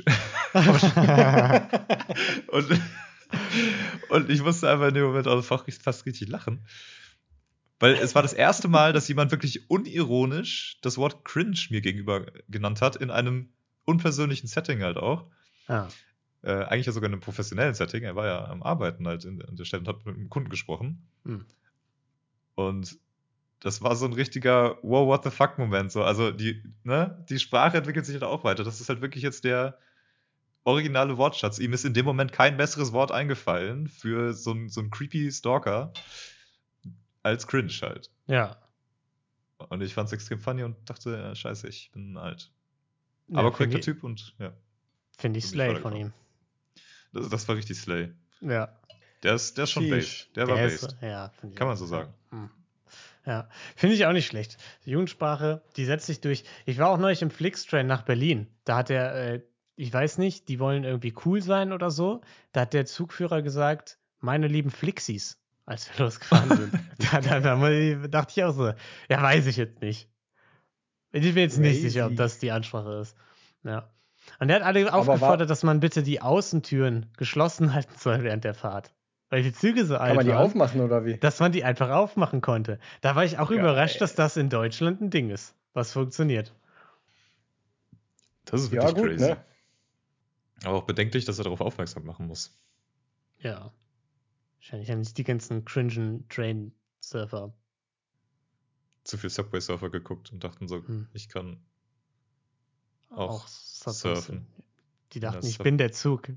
S1: und, und ich musste einfach in dem Moment auch fast, fast richtig lachen. Weil es war das erste Mal, dass jemand wirklich unironisch das Wort cringe mir gegenüber genannt hat, in einem unpersönlichen Setting halt auch.
S3: Ah.
S1: Äh, eigentlich ja sogar in einem professionellen Setting. Er war ja am Arbeiten halt in, in der Stelle und hat mit einem Kunden gesprochen.
S3: Hm.
S1: Und das war so ein richtiger wow, what the fuck Moment. So. Also die, ne, die Sprache entwickelt sich halt auch weiter. Das ist halt wirklich jetzt der originale Wortschatz. Ihm ist in dem Moment kein besseres Wort eingefallen für so einen so einen creepy Stalker als cringe halt.
S3: Ja.
S1: Und ich fand es extrem funny und dachte, ja, scheiße, ich bin alt.
S3: Ja,
S1: Aber
S3: find
S1: korrekter
S3: ich-
S1: Typ und ja,
S3: Finde ich
S1: Bin ich
S3: Slay von
S1: weitergekommen.
S3: ihm.
S1: das, das war richtig Slay.
S3: Ja.
S1: Der ist, der ist schon
S2: Sheesh.
S1: based. Der war
S3: Der ist-
S1: based.
S3: Ja, finde ich
S1: Kann man
S3: auch.
S1: so sagen.
S3: Ja, Hm. Ja. Finde ich auch nicht schlecht. Die Jugendsprache, die setzt sich durch. Ich war auch neulich im Flixtrain nach Berlin. Da hat der, äh, ich weiß nicht, die wollen irgendwie cool sein oder so. Da hat der Zugführer gesagt, meine lieben Flixis, als wir losgefahren sind. da, da, da muss ich- dachte ich auch so, ja, weiß ich jetzt nicht. Ich bin jetzt nicht
S2: Crazy.
S3: sicher, ob das die Ansprache ist. Ja. Und der hat alle
S2: war-
S3: aufgefordert, dass man bitte die Außentüren geschlossen halten soll während der Fahrt. Weil die Züge so alt
S2: Kann man die
S3: waren,
S2: aufmachen oder wie?
S3: dass man die einfach aufmachen konnte. Da war ich auch
S2: Geil.
S3: überrascht, dass das in Deutschland ein Ding ist, was funktioniert.
S1: Das ist
S2: Ja,
S1: wirklich
S2: gut,
S1: crazy.
S2: ne?
S1: Aber auch bedenklich, dass er darauf aufmerksam machen muss.
S3: Ja. Wahrscheinlich haben sich die ganzen cringen Train-Surfer.
S1: Zu viel Subway Surfer geguckt und dachten so,
S3: Hm.
S1: ich kann
S3: Auch,
S1: auch
S3: Subways.
S1: surfen.
S3: Die
S1: Ja,
S3: dachten, ich
S1: Sub-
S3: bin der Zug.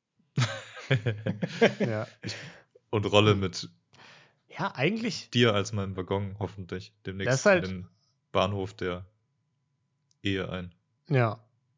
S3: Ja.
S1: Und rolle
S3: Hm.
S1: mit
S3: Ja, eigentlich.
S1: dir als meinem Waggon hoffentlich
S3: Das
S1: demnächst
S3: ist halt-
S1: in den Bahnhof der Ehe ein.
S3: Ja.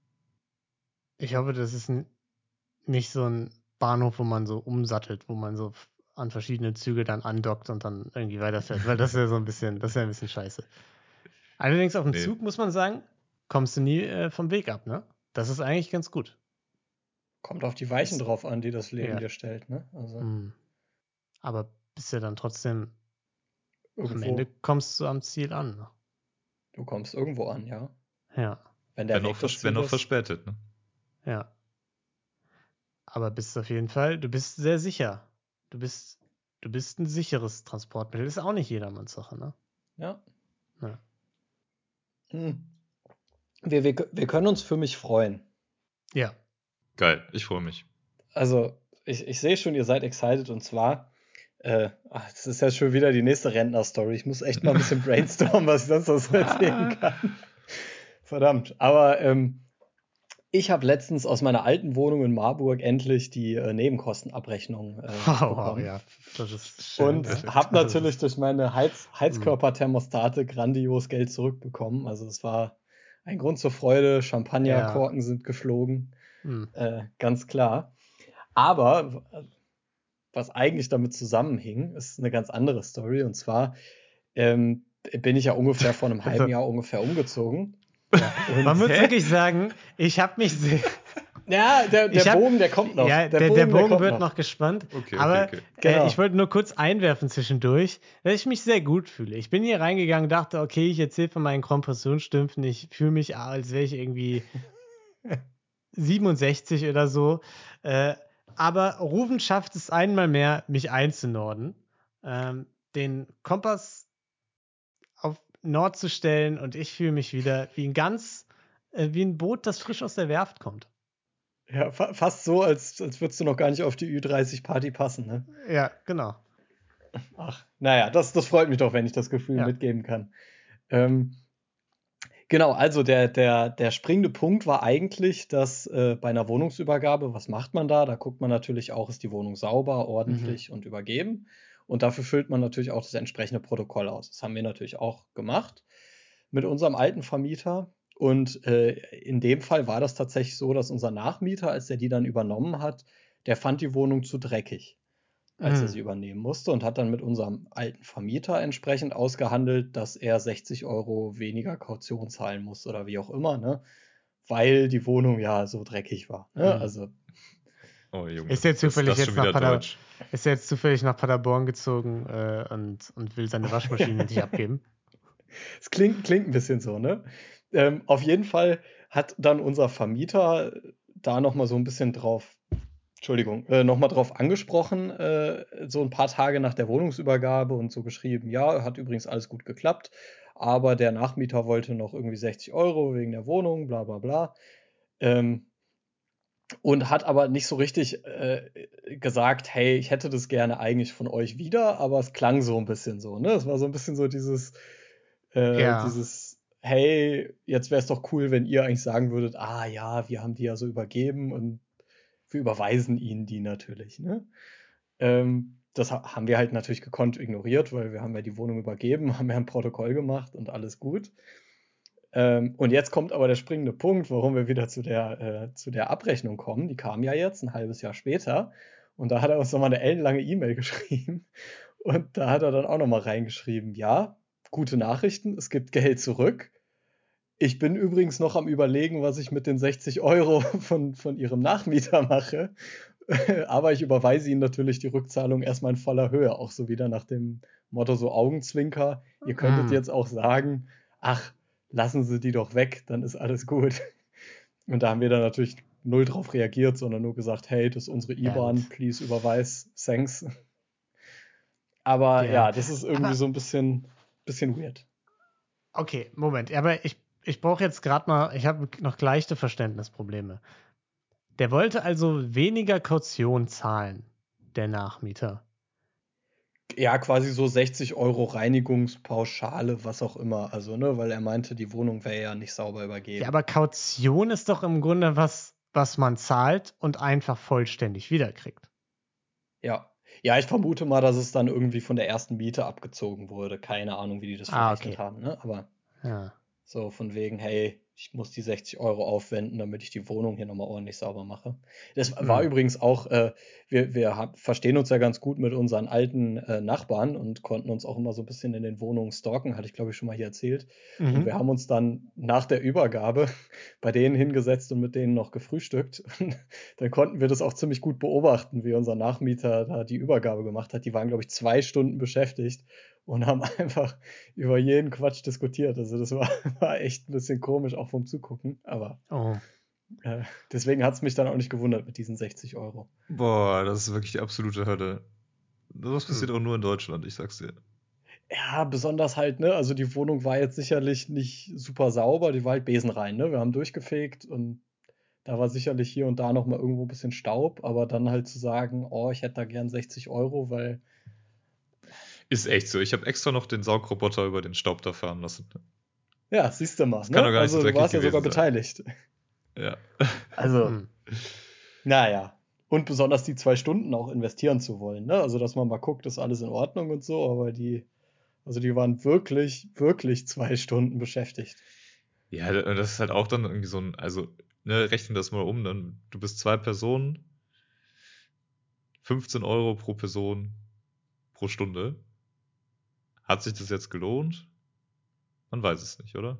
S3: Ich hoffe, das ist n- nicht so ein Bahnhof, wo man so umsattelt, wo man so f- an verschiedene Züge dann andockt und dann irgendwie weiterfährt, weil das wäre so ein bisschen, das wäre ein bisschen scheiße. Allerdings auf dem
S1: Nee.
S3: Zug muss man sagen, kommst du nie äh, vom Weg ab, ne? Das ist eigentlich ganz gut.
S2: Kommt auf die Weichen
S3: Das-
S2: drauf an, die das Leben
S3: Ja.
S2: dir stellt, ne? Also
S3: Hm. Aber bist ja dann trotzdem, am
S2: irgendwo.
S3: Ende kommst du am Ziel an. Ne?
S2: Du kommst irgendwo an, ja.
S3: Ja,
S2: Wenn der
S1: Wenn auch,
S2: Weg das
S1: vers wenn
S2: Ziel
S1: auch
S2: ist.
S1: verspätet, ne?
S3: ja. Aber bist auf jeden Fall, du bist sehr sicher. Du bist, du bist ein sicheres Transportmittel. Ist auch nicht jedermanns Sache, ne?
S2: Ja.
S3: Ja.
S2: Hm. Wir, wir, wir können uns für mich freuen.
S3: Ja.
S1: Geil, ich freue mich.
S2: Also, ich, ich sehe schon, ihr seid excited und zwar, äh, ach, das ist ja schon wieder die nächste Rentner-Story. Ich muss echt mal ein bisschen brainstormen, was ich sonst noch so erzählen kann. Verdammt. Aber ähm, ich habe letztens aus meiner alten Wohnung in Marburg endlich die äh, Nebenkostenabrechnung äh,
S3: Wow,
S2: bekommen.
S3: ja. Das ist schön.
S2: Und
S3: ja.
S2: habe
S3: Das
S2: natürlich
S3: ist-
S2: durch meine Heiz Heizkörperthermostate grandios Geld zurückbekommen. Also es war ein Grund zur Freude. Champagnerkorken sind geflogen.
S3: Hm.
S2: Äh, ganz klar. Aber w- was eigentlich damit zusammenhing, ist eine ganz andere Story. Und zwar ähm, bin ich ja ungefähr vor einem halben
S3: Also-
S2: Jahr ungefähr umgezogen.
S3: Ja.
S2: Und-
S3: Man muss
S1: Hä?
S3: wirklich sagen, ich habe mich sehr.
S2: Ja, der, der
S3: Ich hab-
S2: Bogen, der kommt noch.
S3: Ja, der, der Bogen,
S2: der kommt
S3: wird noch gespannt.
S1: Okay,
S3: aber
S1: okay, okay.
S2: Genau.
S3: äh, ich wollte nur kurz einwerfen zwischendurch, dass ich mich sehr gut fühle. Ich bin hier reingegangen, dachte, okay, ich erzähle von meinen Kompressionsstümpfen. Ich fühle mich, als wäre ich irgendwie siebenundsechzig oder so. Äh, aber Ruven schafft es einmal mehr, mich einzunorden, ähm, den Kompass auf Nord zu stellen und ich fühle mich wieder wie ein ganz, äh, wie ein Boot, das frisch aus der Werft kommt.
S2: Ja, fa fast so, als, als würdest du noch gar nicht auf die Ü dreißig Party passen, ne?
S3: Ja, genau.
S2: Ach, naja, das, das freut mich doch, wenn ich das Gefühl
S3: Ja.
S2: mitgeben kann. Ähm, genau, also der, der, der springende Punkt war eigentlich, dass äh, bei einer Wohnungsübergabe, was macht man da? Da guckt man natürlich auch, ist die Wohnung sauber, ordentlich und übergeben. Und dafür füllt man natürlich auch das entsprechende Protokoll aus. Das haben wir natürlich auch gemacht mit unserem alten Vermieter. Und äh, in dem Fall war das tatsächlich so, dass unser Nachmieter, als er die dann übernommen hat, der fand die Wohnung zu dreckig, als er
S3: Mhm.
S2: sie übernehmen musste und hat dann mit unserem alten Vermieter entsprechend ausgehandelt, dass er sechzig Euro weniger Kaution zahlen muss oder wie auch immer, ne? Weil die Wohnung ja so dreckig war. Ne?
S3: Mhm.
S2: Also,
S1: Oh, Junge.
S3: Ist der zufällig
S1: das, das
S3: jetzt
S1: schon wieder
S3: nach Pader-
S1: Deutsch.
S3: Ist er jetzt zufällig nach Paderborn gezogen äh, und, und will seine Waschmaschine nicht abgeben?
S2: es klingt, klingt ein bisschen so, ne? Ähm, auf jeden Fall hat dann unser Vermieter da nochmal so ein bisschen drauf, Entschuldigung, äh, nochmal drauf angesprochen, äh, so ein paar Tage nach der Wohnungsübergabe und so geschrieben, ja, hat übrigens alles gut geklappt, aber der Nachmieter wollte noch irgendwie sechzig Euro wegen der Wohnung, bla bla bla. Ähm, und hat aber nicht so richtig äh, gesagt, hey, ich hätte das gerne eigentlich von euch wieder, aber es klang so ein bisschen so, ne? Es war so ein bisschen so dieses, äh,
S3: Ja.
S2: dieses, hey, jetzt wäre es doch cool, wenn ihr eigentlich sagen würdet, ah ja, wir haben die ja so übergeben und wir überweisen ihnen die natürlich, ne? Ähm, das ha- haben wir halt natürlich gekonnt ignoriert, weil wir haben ja die Wohnung übergeben, haben ja ein Protokoll gemacht und alles gut. Ähm, und jetzt kommt aber der springende Punkt, warum wir wieder zu der, äh, zu der Abrechnung kommen. Die kam ja jetzt ein halbes Jahr später. Und da hat er uns nochmal eine ellenlange E-Mail geschrieben. Und da hat er dann auch nochmal reingeschrieben, ja, gute Nachrichten, es gibt Geld zurück. Ich bin übrigens noch am Überlegen, was ich mit den sechzig Euro von, von Ihrem Nachmieter mache. Aber ich überweise Ihnen natürlich die Rückzahlung erstmal in voller Höhe. Auch so wieder nach dem Motto so Augenzwinker. Ihr könntet
S3: Mm.
S2: jetzt auch sagen, ach, lassen Sie die doch weg, dann ist alles gut. Und da haben wir dann natürlich null drauf reagiert, sondern nur gesagt, hey, das ist unsere
S3: Ja,
S2: I B A N,
S3: gut.
S2: please überweis, thanks. Aber
S3: Ja.
S2: ja, das ist irgendwie
S3: Aber-
S2: so ein bisschen, bisschen weird.
S3: Okay, Moment. Aber ich, ich brauche jetzt gerade mal, ich habe noch leichte Verständnisprobleme. Der wollte also weniger Kaution zahlen, der Nachmieter.
S2: Ja, quasi so sechzig Euro Reinigungspauschale, was auch immer. Also, ne, weil er meinte, die Wohnung wäre ja nicht sauber übergeben.
S3: Ja, aber Kaution ist doch im Grunde was, was man zahlt und einfach vollständig wiederkriegt.
S2: Ja. Ja, ich vermute mal, dass es dann irgendwie von der ersten Miete abgezogen wurde. Keine Ahnung, wie die das
S3: Ah,
S2: verrechnet
S3: okay.
S2: haben, ne? Aber
S3: Ja.
S2: so von wegen, hey, ich muss die sechzig Euro aufwenden, damit ich die Wohnung hier nochmal ordentlich sauber mache. Das war
S3: Hm.
S2: übrigens auch, äh, wir, wir hab, verstehen uns ja ganz gut mit unseren alten äh, Nachbarn und konnten uns auch immer so ein bisschen in den Wohnungen stalken, hatte ich glaube ich schon mal hier erzählt. Und
S3: Mhm.
S2: wir haben uns dann nach der Übergabe bei denen hingesetzt und mit denen noch gefrühstückt. Und dann konnten wir das auch ziemlich gut beobachten, wie unser Nachmieter da die Übergabe gemacht hat. Die waren, glaube ich, zwei Stunden beschäftigt und haben einfach über jeden Quatsch diskutiert. Also das war, war echt ein bisschen komisch, auch vom Zugucken. Aber
S3: Oh.
S2: äh, deswegen hat es mich dann auch nicht gewundert mit diesen sechzig Euro.
S1: Boah, das ist wirklich die absolute Hölle. Das passiert
S3: Hm.
S1: auch nur in Deutschland, ich sag's dir.
S2: Ja, besonders halt, ne? Also die Wohnung war jetzt sicherlich nicht super sauber, die war halt besenrein, ne? Wir haben durchgefegt und da war sicherlich hier und da noch mal irgendwo ein bisschen Staub, aber dann halt zu sagen, oh, ich hätte da gern sechzig Euro, weil
S1: Ist echt so. Ich habe extra noch den Saugroboter über den Staub da fahren lassen.
S2: ja, siehst du mal,
S1: Das kann doch
S2: ne?
S1: gar nicht so
S2: Also du
S1: dreckig
S2: warst ja sogar
S1: gewesen sein.
S2: beteiligt.
S1: Ja.
S2: Also,
S3: Hm.
S2: naja. Und besonders die zwei Stunden auch investieren zu wollen, ne? Also, dass man mal guckt, ist alles in Ordnung und so, aber die, also die waren wirklich, wirklich zwei Stunden beschäftigt.
S1: Ja, das ist halt auch dann irgendwie so ein, also, ne, rechnen das mal um, dann, du bist zwei Personen, fünfzehn Euro pro Person pro Stunde. Hat sich das jetzt gelohnt? Man weiß es nicht, oder?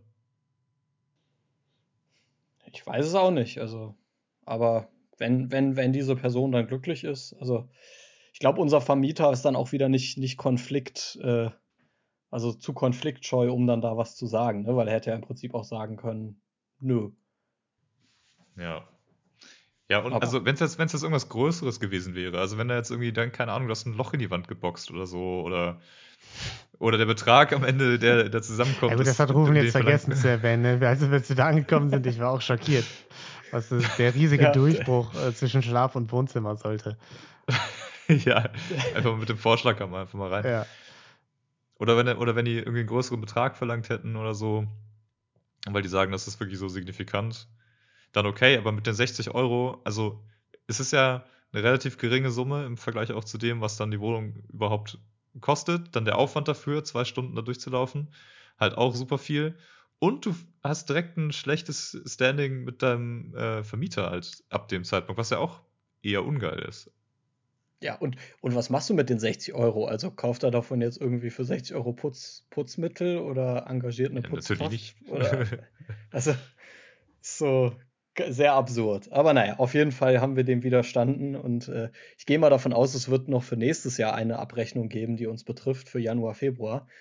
S2: Ich weiß es auch nicht, also, aber wenn, wenn, wenn diese Person dann glücklich ist, also ich glaube, unser Vermieter ist dann auch wieder nicht, nicht Konflikt, äh, also zu konfliktscheu, um dann da was zu sagen, ne? Weil er hätte ja im Prinzip auch sagen können, nö.
S1: Ja. Ja, und
S2: Aber
S1: also, wenn es jetzt, wenn es jetzt irgendwas Größeres gewesen wäre, also wenn da jetzt irgendwie dann, keine Ahnung, du hast ein Loch in die Wand geboxt oder so, oder, oder der Betrag am Ende, der, der zusammenkommt,
S3: Ja gut, das
S1: ist
S3: hat
S1: in,
S3: Rufen
S1: in
S3: jetzt
S1: den verlangt.
S3: vergessen zu erwähnen. Ne? Also, als wir da angekommen sind, ich war auch schockiert, was das, der riesige
S2: ja, d-
S3: Durchbruch äh, zwischen Schlaf und Wohnzimmer sollte.
S1: Ja, einfach mal mit dem Vorschlag kann man einfach mal rein.
S3: Ja.
S1: Oder wenn, er- oder wenn die irgendwie einen größeren Betrag verlangt hätten oder so, weil die sagen, das ist wirklich so signifikant, dann okay, aber mit den sechzig Euro, also es ist ja eine relativ geringe Summe im Vergleich auch zu dem, was dann die Wohnung überhaupt kostet. Dann der Aufwand dafür, zwei Stunden da durchzulaufen, halt auch super viel. Und du hast direkt ein schlechtes Standing mit deinem äh, Vermieter halt ab dem Zeitpunkt, was ja auch eher ungeil ist.
S2: ja, und, und was machst du mit den sechzig Euro? Also kauft er davon jetzt irgendwie für sechzig Euro Putz, Putzmittel oder engagiert eine
S1: Ja, natürlich
S2: Putzkraft?
S1: nicht.
S2: Oder, also, so g- sehr absurd. Aber naja, auf jeden Fall haben wir dem widerstanden und äh, ich gehe mal davon aus, es wird noch für nächstes Jahr eine Abrechnung geben, die uns betrifft, für Januar, Februar.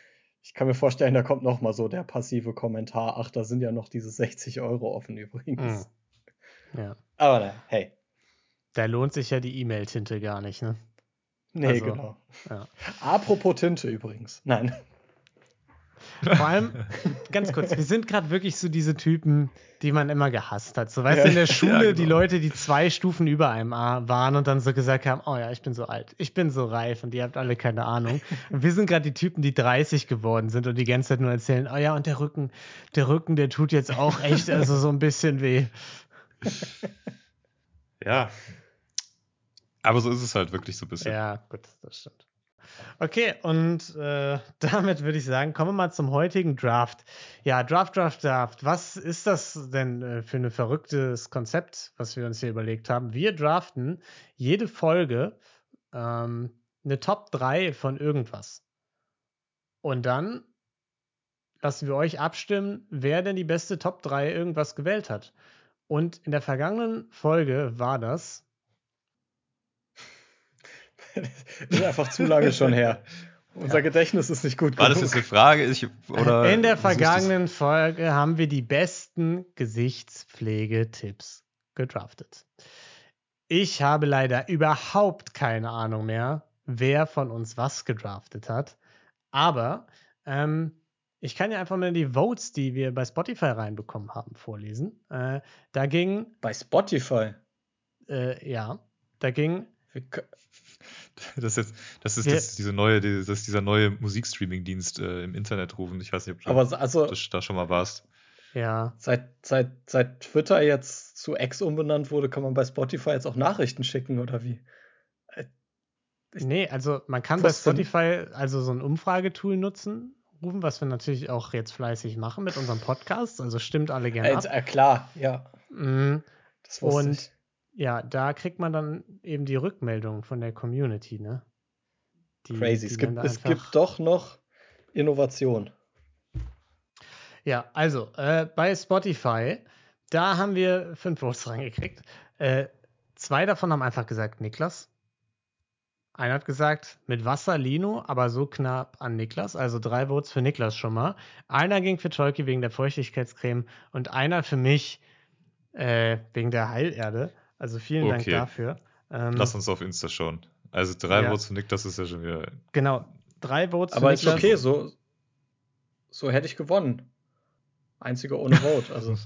S2: Ich kann mir vorstellen, da kommt noch mal so der passive Kommentar. Ach, da sind ja noch diese sechzig Euro offen übrigens.
S3: Mhm. Ja.
S2: Aber naja, hey.
S3: Da lohnt sich ja die E-Mail-Tinte gar nicht, ne?
S2: Nee,
S3: Also,
S2: genau.
S3: Ja.
S2: Apropos Tinte übrigens. Nein.
S3: Vor allem, ganz kurz, wir sind gerade wirklich so diese Typen, die man immer gehasst hat. So, weißt du, in der Schule,
S1: Ja, genau.
S3: die Leute, die zwei Stufen über einem waren und dann so gesagt haben, oh ja, ich bin so alt, ich bin so reif und ihr habt alle keine Ahnung. Und wir sind gerade die Typen, die dreißig geworden sind und die ganze Zeit nur erzählen, oh ja, und der Rücken, der Rücken, der tut jetzt auch echt, also so ein bisschen weh.
S1: Ja. Aber so ist es halt wirklich so ein bisschen.
S3: Ja, gut, das stimmt. Okay, und äh, damit würde ich sagen, kommen wir mal zum heutigen Draft. Ja, Draft, Draft, Draft. Was ist das denn äh, für ein verrücktes Konzept, was wir uns hier überlegt haben? Wir draften jede Folge ähm, eine Top drei von irgendwas. Und dann lassen wir euch abstimmen, wer denn die beste Top drei irgendwas gewählt hat. Und in der vergangenen Folge war das
S2: Ist einfach zu lange schon her. Unser
S3: Ja.
S2: Gedächtnis ist nicht gut
S1: War
S2: genug.
S1: das jetzt eine Frage? Ich, oder
S3: In der
S1: versuchst du's-
S3: vergangenen Folge haben wir die besten Gesichtspflegetipps gedraftet. Ich habe leider überhaupt keine Ahnung mehr, wer von uns was gedraftet hat. Aber ähm, ich kann ja einfach mal die Votes, die wir bei Spotify reinbekommen haben, vorlesen. Äh, da ging,
S2: Bei Spotify.
S3: äh, ja, da ging,
S2: Wir kö-
S1: Das ist jetzt, das ist
S3: Wir-
S1: jetzt diese neue, das ist dieser neue Musikstreaming-Dienst äh, im Internet rufen. Ich weiß nicht, ob du
S2: Aber so- also
S1: das, da schon mal warst.
S3: ja,
S2: seit, seit, seit Twitter jetzt zu X umbenannt wurde, kann man bei Spotify jetzt auch Nachrichten schicken, oder wie? Ich-
S3: nee, also man kann bei
S2: Was denn?
S3: Spotify also so ein Umfragetool nutzen, rufen, was wir natürlich auch jetzt fleißig machen mit unserem Podcast. Also stimmt alle gerne
S2: Äh,
S3: ab.
S2: äh, klar, ja.
S3: Mhm.
S2: Das wusste
S3: Und
S2: ich.
S3: ja, da kriegt man dann eben die Rückmeldung von der Community, ne? Die,
S2: Crazy.
S3: die
S2: Es
S3: dann
S2: gibt,
S3: da
S2: es
S3: einfach,
S2: gibt doch noch Innovation.
S3: Ja, also äh, bei Spotify, da haben wir fünf Votes reingekriegt. Äh, zwei davon haben einfach gesagt Niklas. Einer hat gesagt mit Wasser Lino, aber so knapp an Niklas. Also drei Votes für Niklas schon mal. Einer ging für Tolki wegen der Feuchtigkeitscreme und einer für mich äh, wegen der Heilerde. Also vielen Dank
S1: Okay.
S3: dafür. Ähm,
S1: Lass uns auf Insta schauen. Also drei
S3: ja.
S1: Votes für Nick, das ist ja schon wieder.
S3: Genau, drei Votes
S2: Aber
S3: für
S2: ist
S3: Niklas.
S2: okay, so, so hätte ich gewonnen. Einziger ohne Vote. Also,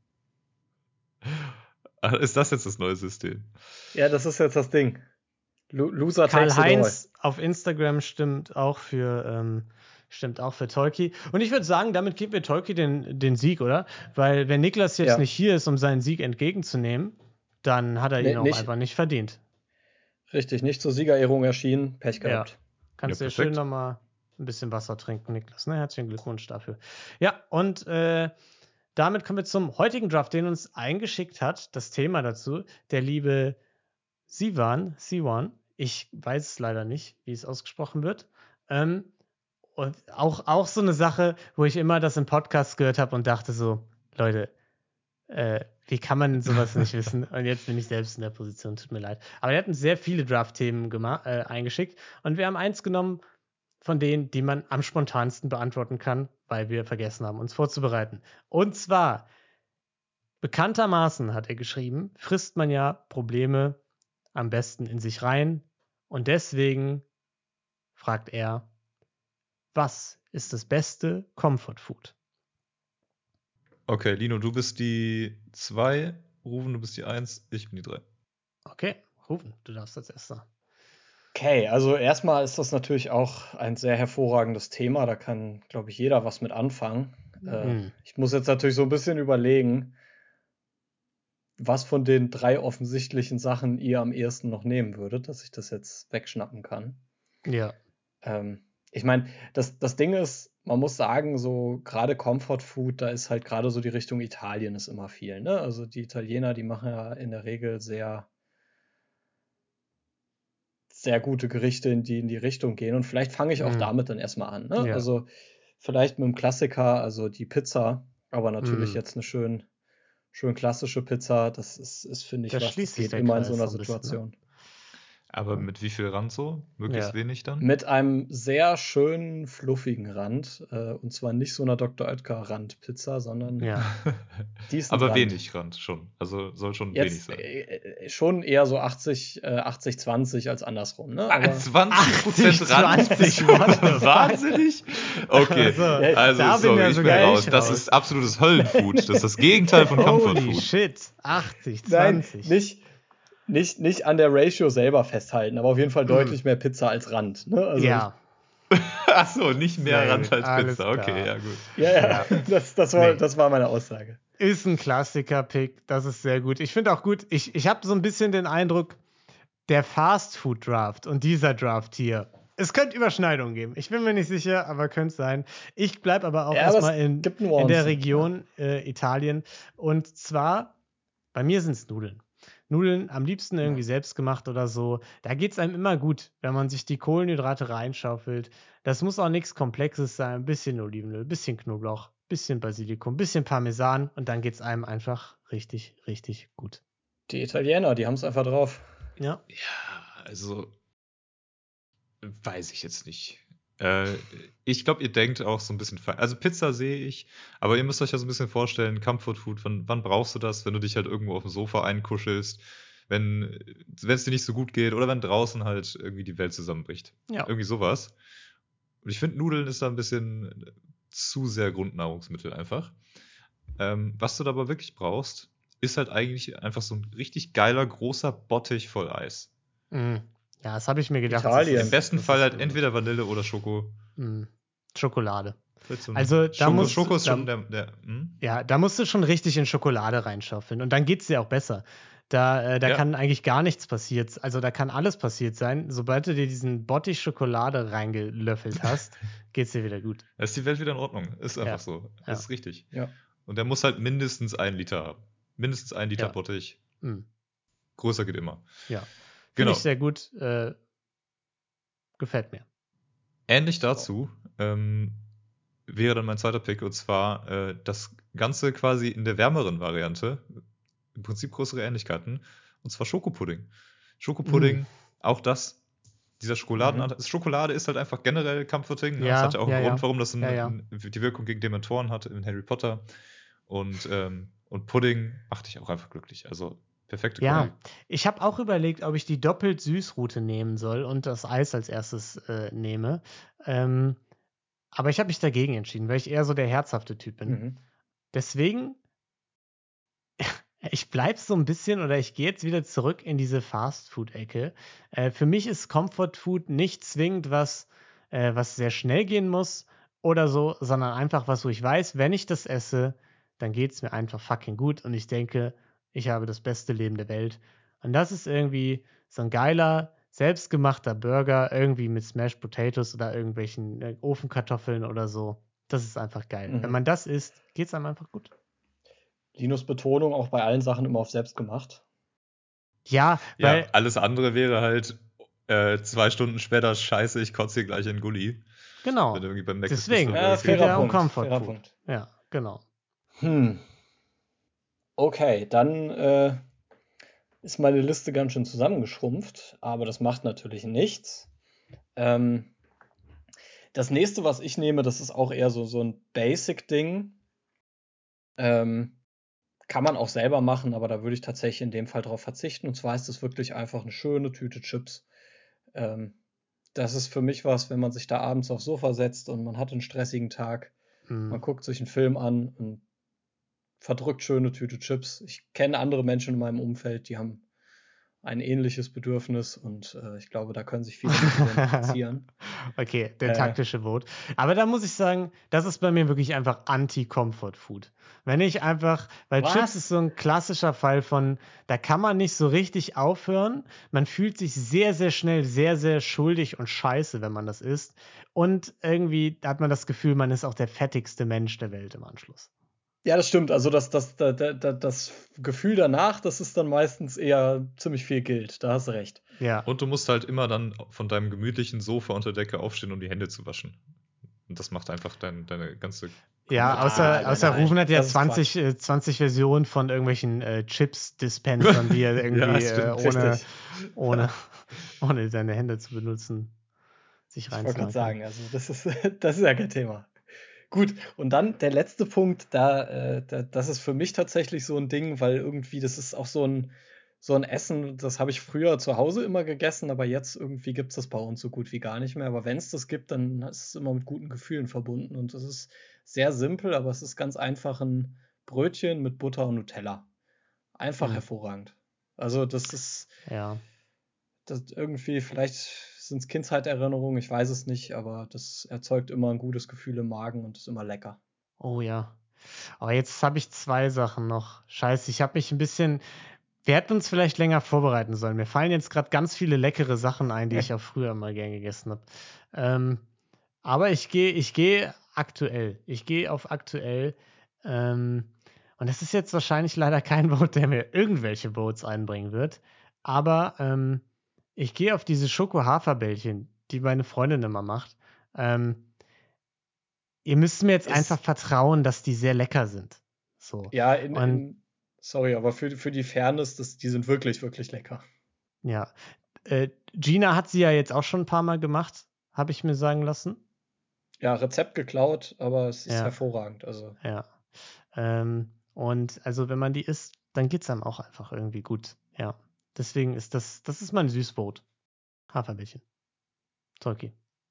S1: Ah, ist das jetzt das neue System?
S2: ja, das ist jetzt das Ding. Lo- Loser takes it all.
S3: Karl-Heinz auf Instagram stimmt auch für ähm, stimmt auch für Tolki. Und ich würde sagen, damit geben wir Tolki den, den Sieg, oder? Weil wenn Niklas jetzt
S2: Ja.
S3: nicht hier ist, um seinen Sieg entgegenzunehmen, dann hat er
S2: Nee,
S3: ihn auch
S2: nicht-
S3: einfach nicht verdient.
S2: Richtig, nicht zur Siegerehrung erschienen. Pech gehabt.
S3: Kannst
S1: Ja,
S3: du ja schön
S1: perfekt.
S3: nochmal ein bisschen Wasser trinken, Niklas. Ne? Herzlichen Glückwunsch dafür. Ja, und äh, damit kommen wir zum heutigen Draft, den uns eingeschickt hat, das Thema dazu, der liebe Sivan, Siwan. Ich weiß es leider nicht, wie es ausgesprochen wird. Ähm, und auch, auch so eine Sache, wo ich immer das im Podcast gehört habe und dachte so, Leute, äh, wie kann man sowas nicht wissen? Und jetzt bin ich selbst in der Position, tut mir leid. Aber wir hatten sehr viele Draft-Themen gema- äh, eingeschickt und wir haben eins genommen von denen, die man am spontansten beantworten kann, weil wir vergessen haben, uns vorzubereiten. Und zwar, bekanntermaßen hat er geschrieben, frisst man ja Probleme am besten in sich rein. Und deswegen fragt er, was ist das beste Comfort Food?
S1: Okay, Lino, du bist die zwei, Rufen, du bist die eins, ich bin die drei.
S3: Okay, Rufen, du darfst als erster.
S2: Okay, also erstmal ist das natürlich auch ein sehr hervorragendes Thema. Da kann, glaube ich, jeder was mit anfangen. Äh,
S3: Mm.
S2: ich muss jetzt natürlich so ein bisschen überlegen, was von den drei offensichtlichen Sachen ihr am ehesten noch nehmen würdet, dass ich das jetzt wegschnappen kann.
S3: Ja,
S2: Ähm, ich meine, das, das Ding ist, man muss sagen, so gerade Comfort Food, da ist halt gerade so die Richtung Italien ist immer viel, ne? Also die Italiener, die machen ja in der Regel sehr, sehr gute Gerichte, in die in die Richtung gehen. Und vielleicht fange ich auch
S3: Mm.
S2: damit dann erstmal an, ne?
S3: Ja.
S2: Also vielleicht mit dem Klassiker, also die Pizza, aber natürlich
S3: Mm.
S2: jetzt eine schön, schön klassische Pizza. Das ist, ist finde ich,
S3: Da
S2: was, das
S3: schließt sich
S2: geht
S3: der
S2: immer in
S3: Kreis
S2: so einer
S3: so ein bisschen, ne?
S2: Situation.
S1: Aber mit wie viel Rand so? Möglichst
S3: Ja.
S1: wenig dann?
S2: Mit einem sehr schönen, fluffigen Rand. Äh, und zwar nicht so einer Doktor Oetker Randpizza, sondern
S3: Ja.
S2: decent
S1: Aber
S2: Rand.
S1: wenig Rand schon. Also soll schon wenig
S2: Jetzt
S1: sein.
S2: äh, äh, schon eher so achtzig, äh, achtzig, zwanzig als andersrum, ne? Aber
S1: zwanzig Prozent Rand?
S3: achtzig,
S1: Bist du
S3: what the fuck?
S1: wahnsinnig? Okay,
S3: Also,
S1: also
S3: da bin
S1: sorry,
S3: ja
S1: ich bin
S3: sogar
S1: raus.
S3: ich
S1: Das
S3: raus.
S1: ist absolutes Höllenfood. Das ist das Gegenteil von Comfort
S3: Holy
S1: Food.
S3: shit. achtzig,
S2: nein,
S3: zwanzig.
S2: nicht, nicht, nicht an der Ratio selber festhalten, aber auf jeden Fall
S3: Mm.
S2: deutlich mehr Pizza als Rand. Ne? Also,
S3: Ja,
S1: Achso, nicht mehr
S3: Sehr
S1: Rand
S3: gut,
S1: als
S3: alles
S1: Pizza. Okay,
S3: klar.
S1: ja gut.
S2: Ja, ja,
S3: Ja.
S2: Das, das, war,
S3: Nee.
S2: das war meine Aussage.
S3: ist ein Klassiker-Pick. Das ist sehr gut. Ich finde auch gut, ich, ich habe so ein bisschen den Eindruck, der Fast-Food-Draft und dieser Draft hier, es könnte Überschneidungen geben. Ich bin mir nicht sicher, aber könnte sein. Ich bleibe aber auch
S2: Ja, aber
S3: erstmal
S2: es
S3: in,
S2: gibt
S3: in
S2: Nuancen,
S3: der Region äh, Italien. Und zwar, bei mir sind es Nudeln. Nudeln am liebsten irgendwie selbst gemacht oder so. Da geht es einem immer gut, wenn man sich die Kohlenhydrate reinschaufelt. Das muss auch nichts Komplexes sein. Ein bisschen Olivenöl, ein bisschen Knoblauch, ein bisschen Basilikum, ein bisschen Parmesan und dann geht es einem einfach richtig, richtig gut.
S2: Die Italiener, die haben es einfach drauf.
S3: Ja.
S1: Ja, also weiß ich jetzt nicht. Äh, ich glaube, ihr denkt auch so ein bisschen falsch. Also Pizza sehe ich, aber ihr müsst euch ja so ein bisschen vorstellen, Comfort Food, wann, wann brauchst du das, wenn du dich halt irgendwo auf dem Sofa einkuschelst, wenn es dir nicht so gut geht oder wenn draußen halt irgendwie die Welt zusammenbricht.
S3: Ja.
S1: Irgendwie sowas. Und ich finde, Nudeln ist da ein bisschen zu sehr Grundnahrungsmittel einfach. Ähm, was du da aber wirklich brauchst, ist halt eigentlich einfach so ein richtig geiler, großer Bottich voll Eis.
S3: Mm. Ja, das habe ich mir gedacht.
S2: Italien.
S3: das
S1: Im
S3: ist-
S1: besten
S3: das
S1: Fall
S3: ist
S1: halt
S3: gut.
S1: entweder Vanille oder Schoko.
S3: Mm. Schokolade.
S1: Vielleicht so ein
S3: Also, da
S1: Schoko,
S3: musst-
S1: Schoko ist
S3: da-
S1: schon der. der hm?
S3: Ja, da musst du schon richtig in Schokolade reinschaufeln und dann geht es dir auch besser. Da, äh, da
S1: Ja.
S3: kann eigentlich gar nichts passiert, also da kann alles passiert sein. Sobald du dir diesen Bottich Schokolade reingelöffelt hast, geht's dir wieder gut.
S1: Da ist die Welt wieder in Ordnung. Ist einfach
S3: Ja.
S1: so. Das
S3: Ja.
S1: ist richtig.
S2: Ja.
S1: Und der muss halt mindestens einen Liter haben. Mindestens ein Liter
S3: Ja.
S1: Bottich.
S3: Mm.
S1: Größer geht immer.
S3: Ja. Finde
S1: Genau.
S3: ich sehr gut. Äh, gefällt mir.
S1: Ähnlich dazu ähm, wäre dann mein zweiter Pick, und zwar äh, das Ganze quasi in der wärmeren Variante. Im Prinzip größere Ähnlichkeiten. Und zwar Schokopudding. Schokopudding,
S3: Mm.
S1: auch das. Dieser Schokoladen,
S2: Mhm.
S1: Schokolade ist halt einfach generell comforting. Ne?
S3: Ja,
S1: Das hat ja auch einen
S3: ja,
S1: Grund,
S3: ja.
S1: warum das ein,
S3: Ja, ja.
S1: ein, die Wirkung gegen Dementoren hat in Harry Potter. Und, ähm, und Pudding macht dich auch einfach glücklich. Also perfekte
S3: Ja,
S1: Kombi.
S3: ich habe auch überlegt, ob ich die doppelt Süßroute nehmen soll und das Eis als erstes äh, nehme. Ähm, aber ich habe mich dagegen entschieden, weil ich eher so der herzhafte Typ bin.
S2: Mhm.
S3: Deswegen, ich bleibe so ein bisschen oder ich gehe jetzt wieder zurück in diese Fast-Food-Ecke. Äh, für mich ist Comfort Food nicht zwingend was, äh, was sehr schnell gehen muss oder so, sondern einfach was, wo ich weiß, wenn ich das esse, dann geht es mir einfach fucking gut und ich denke, ich habe das beste Leben der Welt. Und das ist irgendwie so ein geiler, selbstgemachter Burger, irgendwie mit Smashed Potatoes oder irgendwelchen äh, Ofenkartoffeln oder so. Das ist einfach geil.
S2: Mhm.
S3: Wenn man das isst, geht es einem einfach gut.
S2: Linus Betonung auch bei allen Sachen immer auf selbst gemacht.
S3: Ja,
S1: Ja,
S3: weil
S1: alles andere wäre halt äh, zwei Stunden später, scheiße, ich kotze hier gleich in den Gully.
S3: Genau.
S1: Wenn du irgendwie beim Mac bist,
S3: Deswegen.
S1: bist du
S2: Ja,
S3: Es geht
S2: fairer
S3: ja um
S2: Punkt,
S3: Comfort
S2: fairer
S3: Food.
S2: Punkt.
S3: Ja, genau.
S2: Hm. Okay, dann äh, ist meine Liste ganz schön zusammengeschrumpft, aber das macht natürlich nichts. Ähm, das nächste, was ich nehme, das ist auch eher so, so ein Basic-Ding. Ähm, kann man auch selber machen, aber da würde ich tatsächlich in dem Fall drauf verzichten. Und zwar ist es wirklich einfach eine schöne Tüte Chips. Ähm, das ist für mich was, wenn man sich da abends aufs Sofa setzt und man hat einen stressigen Tag, man
S3: Mhm.
S2: guckt sich einen Film an und verdrückt schöne Tüte Chips. Ich kenne andere Menschen in meinem Umfeld, die haben ein ähnliches Bedürfnis und äh, ich glaube, da können sich viele mit identifizieren.
S3: Okay, der
S2: Äh.
S3: taktische Vote. Aber da muss ich sagen, das ist bei mir wirklich einfach Anti-Comfort-Food. Wenn ich einfach, weil
S2: Was?
S3: Chips ist so ein klassischer Fall von, da kann man nicht so richtig aufhören. Man fühlt sich sehr, sehr schnell sehr, sehr schuldig und scheiße, wenn man das isst. Und irgendwie hat man das Gefühl, man ist auch der fettigste Mensch der Welt im Anschluss.
S2: Ja, das stimmt. Also das, das, das, das, das Gefühl danach, das ist dann meistens eher ziemlich viel Guilt. Da hast du recht.
S3: Ja.
S1: Und du musst halt immer dann von deinem gemütlichen Sofa unter der Decke aufstehen, um die Hände zu waschen. Und das macht einfach dein, deine ganze
S3: Ja, außer,
S2: Nein,
S3: außer
S2: nein,
S3: Rufen hat ja
S2: das ist
S3: zwanzig, äh, zwanzig Versionen von irgendwelchen äh, Chips-Dispensern, die er irgendwie
S1: Ja,
S3: äh,
S1: stimmt,
S3: ohne,
S2: richtig.
S3: ohne, ohne seine Hände zu benutzen sich
S2: Ich wollte gerade
S3: reinzumachen kann.
S2: sagen, also das ist, das ist ja kein Thema. Gut, und dann der letzte Punkt, da, äh, da, das ist für mich tatsächlich so ein Ding, weil irgendwie das ist auch so ein, so ein Essen, das habe ich früher zu Hause immer gegessen, aber jetzt irgendwie gibt es das bei uns so gut wie gar nicht mehr. Aber wenn es das gibt, dann ist es immer mit guten Gefühlen verbunden. Und das ist sehr simpel, aber es ist ganz einfach ein Brötchen mit Butter und Nutella. Einfach
S3: Mhm.
S2: hervorragend. Also das ist
S3: Ja.
S2: das irgendwie, vielleicht sind es Kindheitserinnerungen, ich weiß es nicht, aber das erzeugt immer ein gutes Gefühl im Magen und ist immer lecker.
S3: Oh ja. Aber jetzt habe ich zwei Sachen noch. Scheiße, ich habe mich ein bisschen. Wir hätten uns vielleicht länger vorbereiten sollen. Mir fallen jetzt gerade ganz viele leckere Sachen ein, die ich auch früher mal gern gegessen habe. Ähm, aber ich gehe ich gehe aktuell. Ich gehe auf aktuell. Ähm, und das ist jetzt wahrscheinlich leider kein Vote, der mir irgendwelche Votes einbringen wird. Aber ähm, ich gehe auf diese Schoko-Haferbällchen, die meine Freundin immer macht. Ähm, ihr müsst mir jetzt
S2: Ist-
S3: einfach vertrauen, dass die sehr lecker sind. So.
S2: Ja, in,
S3: Und
S2: in sorry, aber für, für die Fairness, das, die sind wirklich, wirklich lecker.
S3: ja, äh, Gina hat sie ja jetzt auch schon ein paar Mal gemacht, habe ich mir sagen lassen.
S2: Ja, Rezept geklaut, aber es ist
S3: Ja.
S2: hervorragend. Also,
S3: Ja. Ähm, und also wenn man die isst, dann geht es einem auch einfach irgendwie gut. Ja. Deswegen ist das, das ist mein Süßbrot. Haferbällchen. Tolki.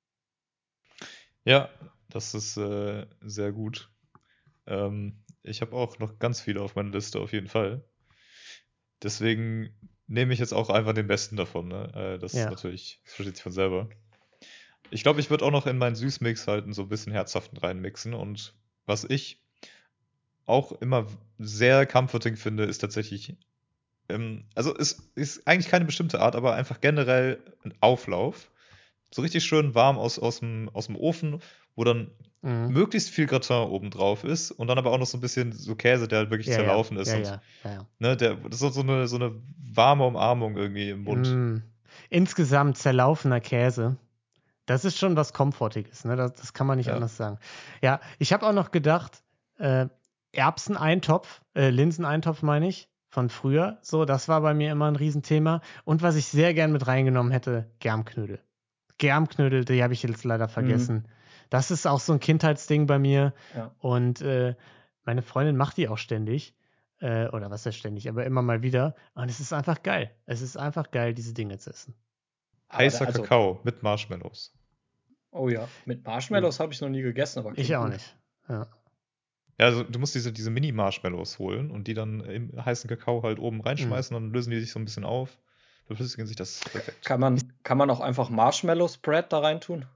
S1: Ja, das ist äh, sehr gut. Ähm, ich habe auch noch ganz viele auf meiner Liste auf jeden Fall. Deswegen nehme ich jetzt auch einfach den besten davon. Ne? Äh, das ist
S3: Ja.
S1: natürlich, das versteht sich von selber. Ich glaube, ich würde auch noch in meinen Süßmix halt so ein bisschen herzhaften reinmixen. Und was ich auch immer sehr comforting finde, ist tatsächlich, ähm, also es ist eigentlich keine bestimmte Art, aber einfach generell ein Auflauf. So richtig schön warm aus, aus, dem, aus dem Ofen, wo dann
S3: Mhm.
S1: möglichst viel Gratin oben drauf ist und dann aber auch noch so ein bisschen so Käse, der halt wirklich
S3: Ja, ja.
S1: zerlaufen ist.
S3: Ja,
S1: und
S3: ja. Ja, ja.
S1: ne, der, das ist so so eine, so eine warme Umarmung irgendwie im Mund.
S3: Mm. Insgesamt zerlaufener Käse. Das ist schon was Komfortiges, ne? Das, das kann man nicht
S1: Ja.
S3: anders sagen. Ja, ich habe auch noch gedacht, äh, Erbseneintopf, äh, Linseneintopf meine ich, von früher. So, das war bei mir immer ein Riesenthema. Und was ich sehr gern mit reingenommen hätte, Germknödel. Germknödel, die habe ich jetzt leider vergessen. Das ist auch so ein Kindheitsding bei mir.
S2: ja.
S3: Und äh, meine Freundin macht die auch ständig. Äh, oder was heißt ständig, aber immer mal wieder. Und es ist einfach geil. Es ist einfach geil, diese Dinge zu essen.
S2: Aber
S1: Heißer
S2: da, also,
S1: Kakao mit Marshmallows.
S2: oh ja, mit Marshmallows habe ich noch nie gegessen, aber klingt
S3: Ich auch
S2: gut.
S3: nicht. Ja.
S1: Ja, also du musst diese, diese Mini-Marshmallows holen und die dann im heißen Kakao halt oben reinschmeißen, dann lösen die sich so ein bisschen auf. Verflüssigen sich, das ist perfekt.
S2: Kann man, kann man auch einfach Marshmallow-Spread da rein tun?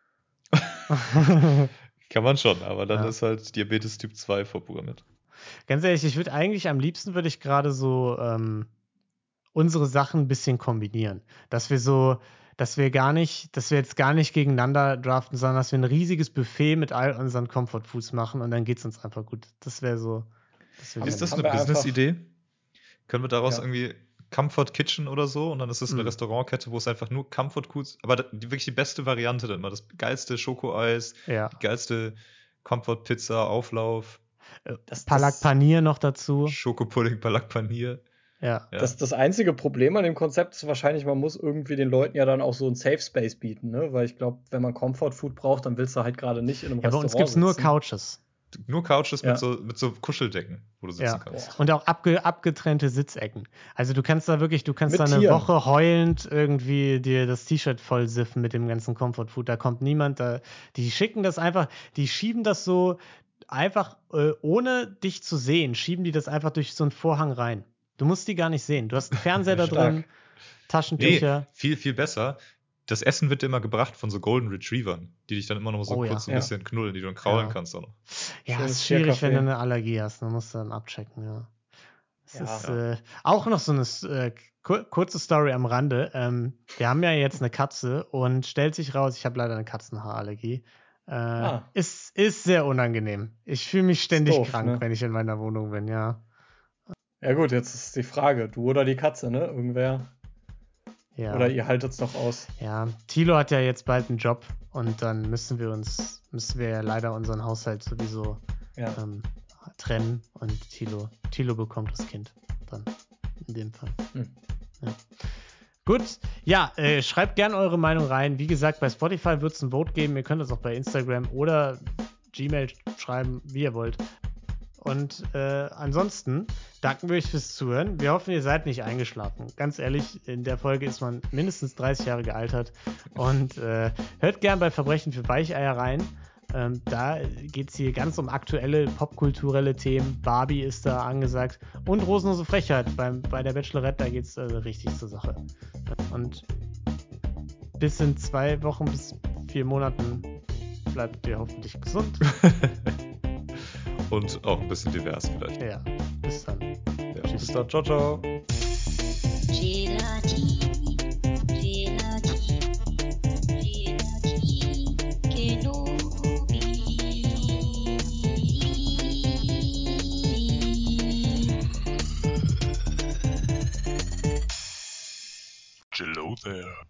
S1: Kann man schon, aber dann
S3: Ja.
S1: ist halt Diabetes Typ zwei vorprogrammiert.
S3: Ganz ehrlich, ich würde eigentlich am liebsten würde ich gerade so ähm, unsere Sachen ein bisschen kombinieren. Dass wir so, dass wir gar nicht, dass wir jetzt gar nicht gegeneinander draften, sondern dass wir ein riesiges Buffet mit all unseren Comfort Foods machen und dann geht es uns einfach gut. Das wäre so. Das wär
S2: Haben-
S1: Ist das
S2: haben
S1: eine
S2: wir einfach-
S1: Business-Idee? Können wir daraus
S2: Ja.
S1: irgendwie Comfort Kitchen oder so und dann ist es eine
S3: Mm.
S1: Restaurantkette, wo es einfach nur Comfort Foods, aber da- die, wirklich die beste Variante dann immer. Das geilste Schokoeis,
S3: Ja.
S1: die geilste Comfort Pizza, Auflauf,
S3: Äh,
S2: Das-
S3: Palak
S2: das-
S3: Panier noch dazu.
S1: Schokopudding, Palak Panier.
S3: Ja.
S1: Ja.
S2: Das, das einzige Problem an dem Konzept ist wahrscheinlich, man muss irgendwie den Leuten ja dann auch so ein Safe Space bieten, ne? Weil ich glaube, wenn man Comfort Food braucht, dann willst du halt gerade nicht in einem
S3: Ja, bei
S2: Restaurant
S3: uns gibt es nur
S2: sitzen.
S3: Couches.
S1: Nur Couches
S2: Ja.
S1: mit, so, mit so Kuscheldecken, wo du sitzen
S3: Ja.
S1: kannst.
S2: Boah.
S3: Und auch abge abgetrennte Sitzecken. Also du kannst da wirklich, du kannst
S2: Mit
S3: da eine
S2: Tieren.
S3: Woche heulend irgendwie dir das T-Shirt voll siffen mit dem ganzen Comfort Food. Da kommt niemand, da, die schicken das einfach, die schieben das so einfach, äh, ohne dich zu sehen, schieben die das einfach durch so einen Vorhang rein. Du musst die gar nicht sehen. Du hast einen Fernseher da
S2: Stark.
S3: drin,
S1: Nee,
S3: Taschentücher.
S1: viel, viel besser. Das Essen wird dir immer gebracht von so Golden Retrievern, die dich dann immer noch so
S3: Oh
S1: kurz
S3: ja.
S1: ein
S2: Ja.
S1: bisschen knuddeln, die du dann kraulen
S3: Ja.
S1: kannst auch noch.
S3: Ja,
S2: Schönes
S3: ist schwierig, wenn du
S2: Tierkaffee.
S3: eine Allergie hast. Dann musst du dann abchecken, ja. Das
S2: Ja.
S3: ist
S1: Ja.
S3: äh, auch noch so eine äh, kur kurze Story am Rande. Ähm, wir haben ja jetzt eine Katze und stellt sich raus, ich habe leider eine Katzenhaarallergie. Äh,
S2: Ah.
S3: ist, ist sehr unangenehm. Ich fühle mich ständig
S2: doof,
S3: krank,
S2: ne?
S3: wenn ich in meiner Wohnung bin, ja.
S2: Ja gut, jetzt ist die Frage, du oder die Katze, ne? Irgendwer.
S3: Ja.
S2: Oder ihr haltet es noch aus.
S3: Ja, Thilo hat ja jetzt bald einen Job und dann müssen wir uns, müssen wir ja leider unseren Haushalt sowieso
S2: Ja.
S3: ähm, trennen und Thilo, Thilo bekommt das Kind dann in dem Fall.
S2: Hm.
S3: Ja. Gut, ja, äh, schreibt gerne eure Meinung rein. Wie gesagt, bei Spotify wird es ein Vote geben. Ihr könnt es auch bei Instagram oder Gmail schreiben, wie ihr wollt. Und äh, ansonsten danken wir euch fürs Zuhören. Wir hoffen, ihr seid nicht eingeschlafen. Ganz ehrlich, in der Folge ist man mindestens dreißig Jahre gealtert. Und äh, hört gern bei Verbrechen für Weicheier rein. Ähm, da geht es hier ganz um aktuelle popkulturelle Themen. Barbie ist da angesagt. Und Rosenlose Frechheit beim, bei der Bachelorette, da geht es also richtig zur Sache. Und bis in zwei Wochen, bis vier Monaten bleibt ihr hoffentlich gesund.
S1: Und auch ein bisschen divers vielleicht.
S3: Ja, bis dann.
S1: Ja, bis dann. Ciao, ciao.
S4: Gelati, Gelati, Gelati, Kenobi.
S5: Hello there.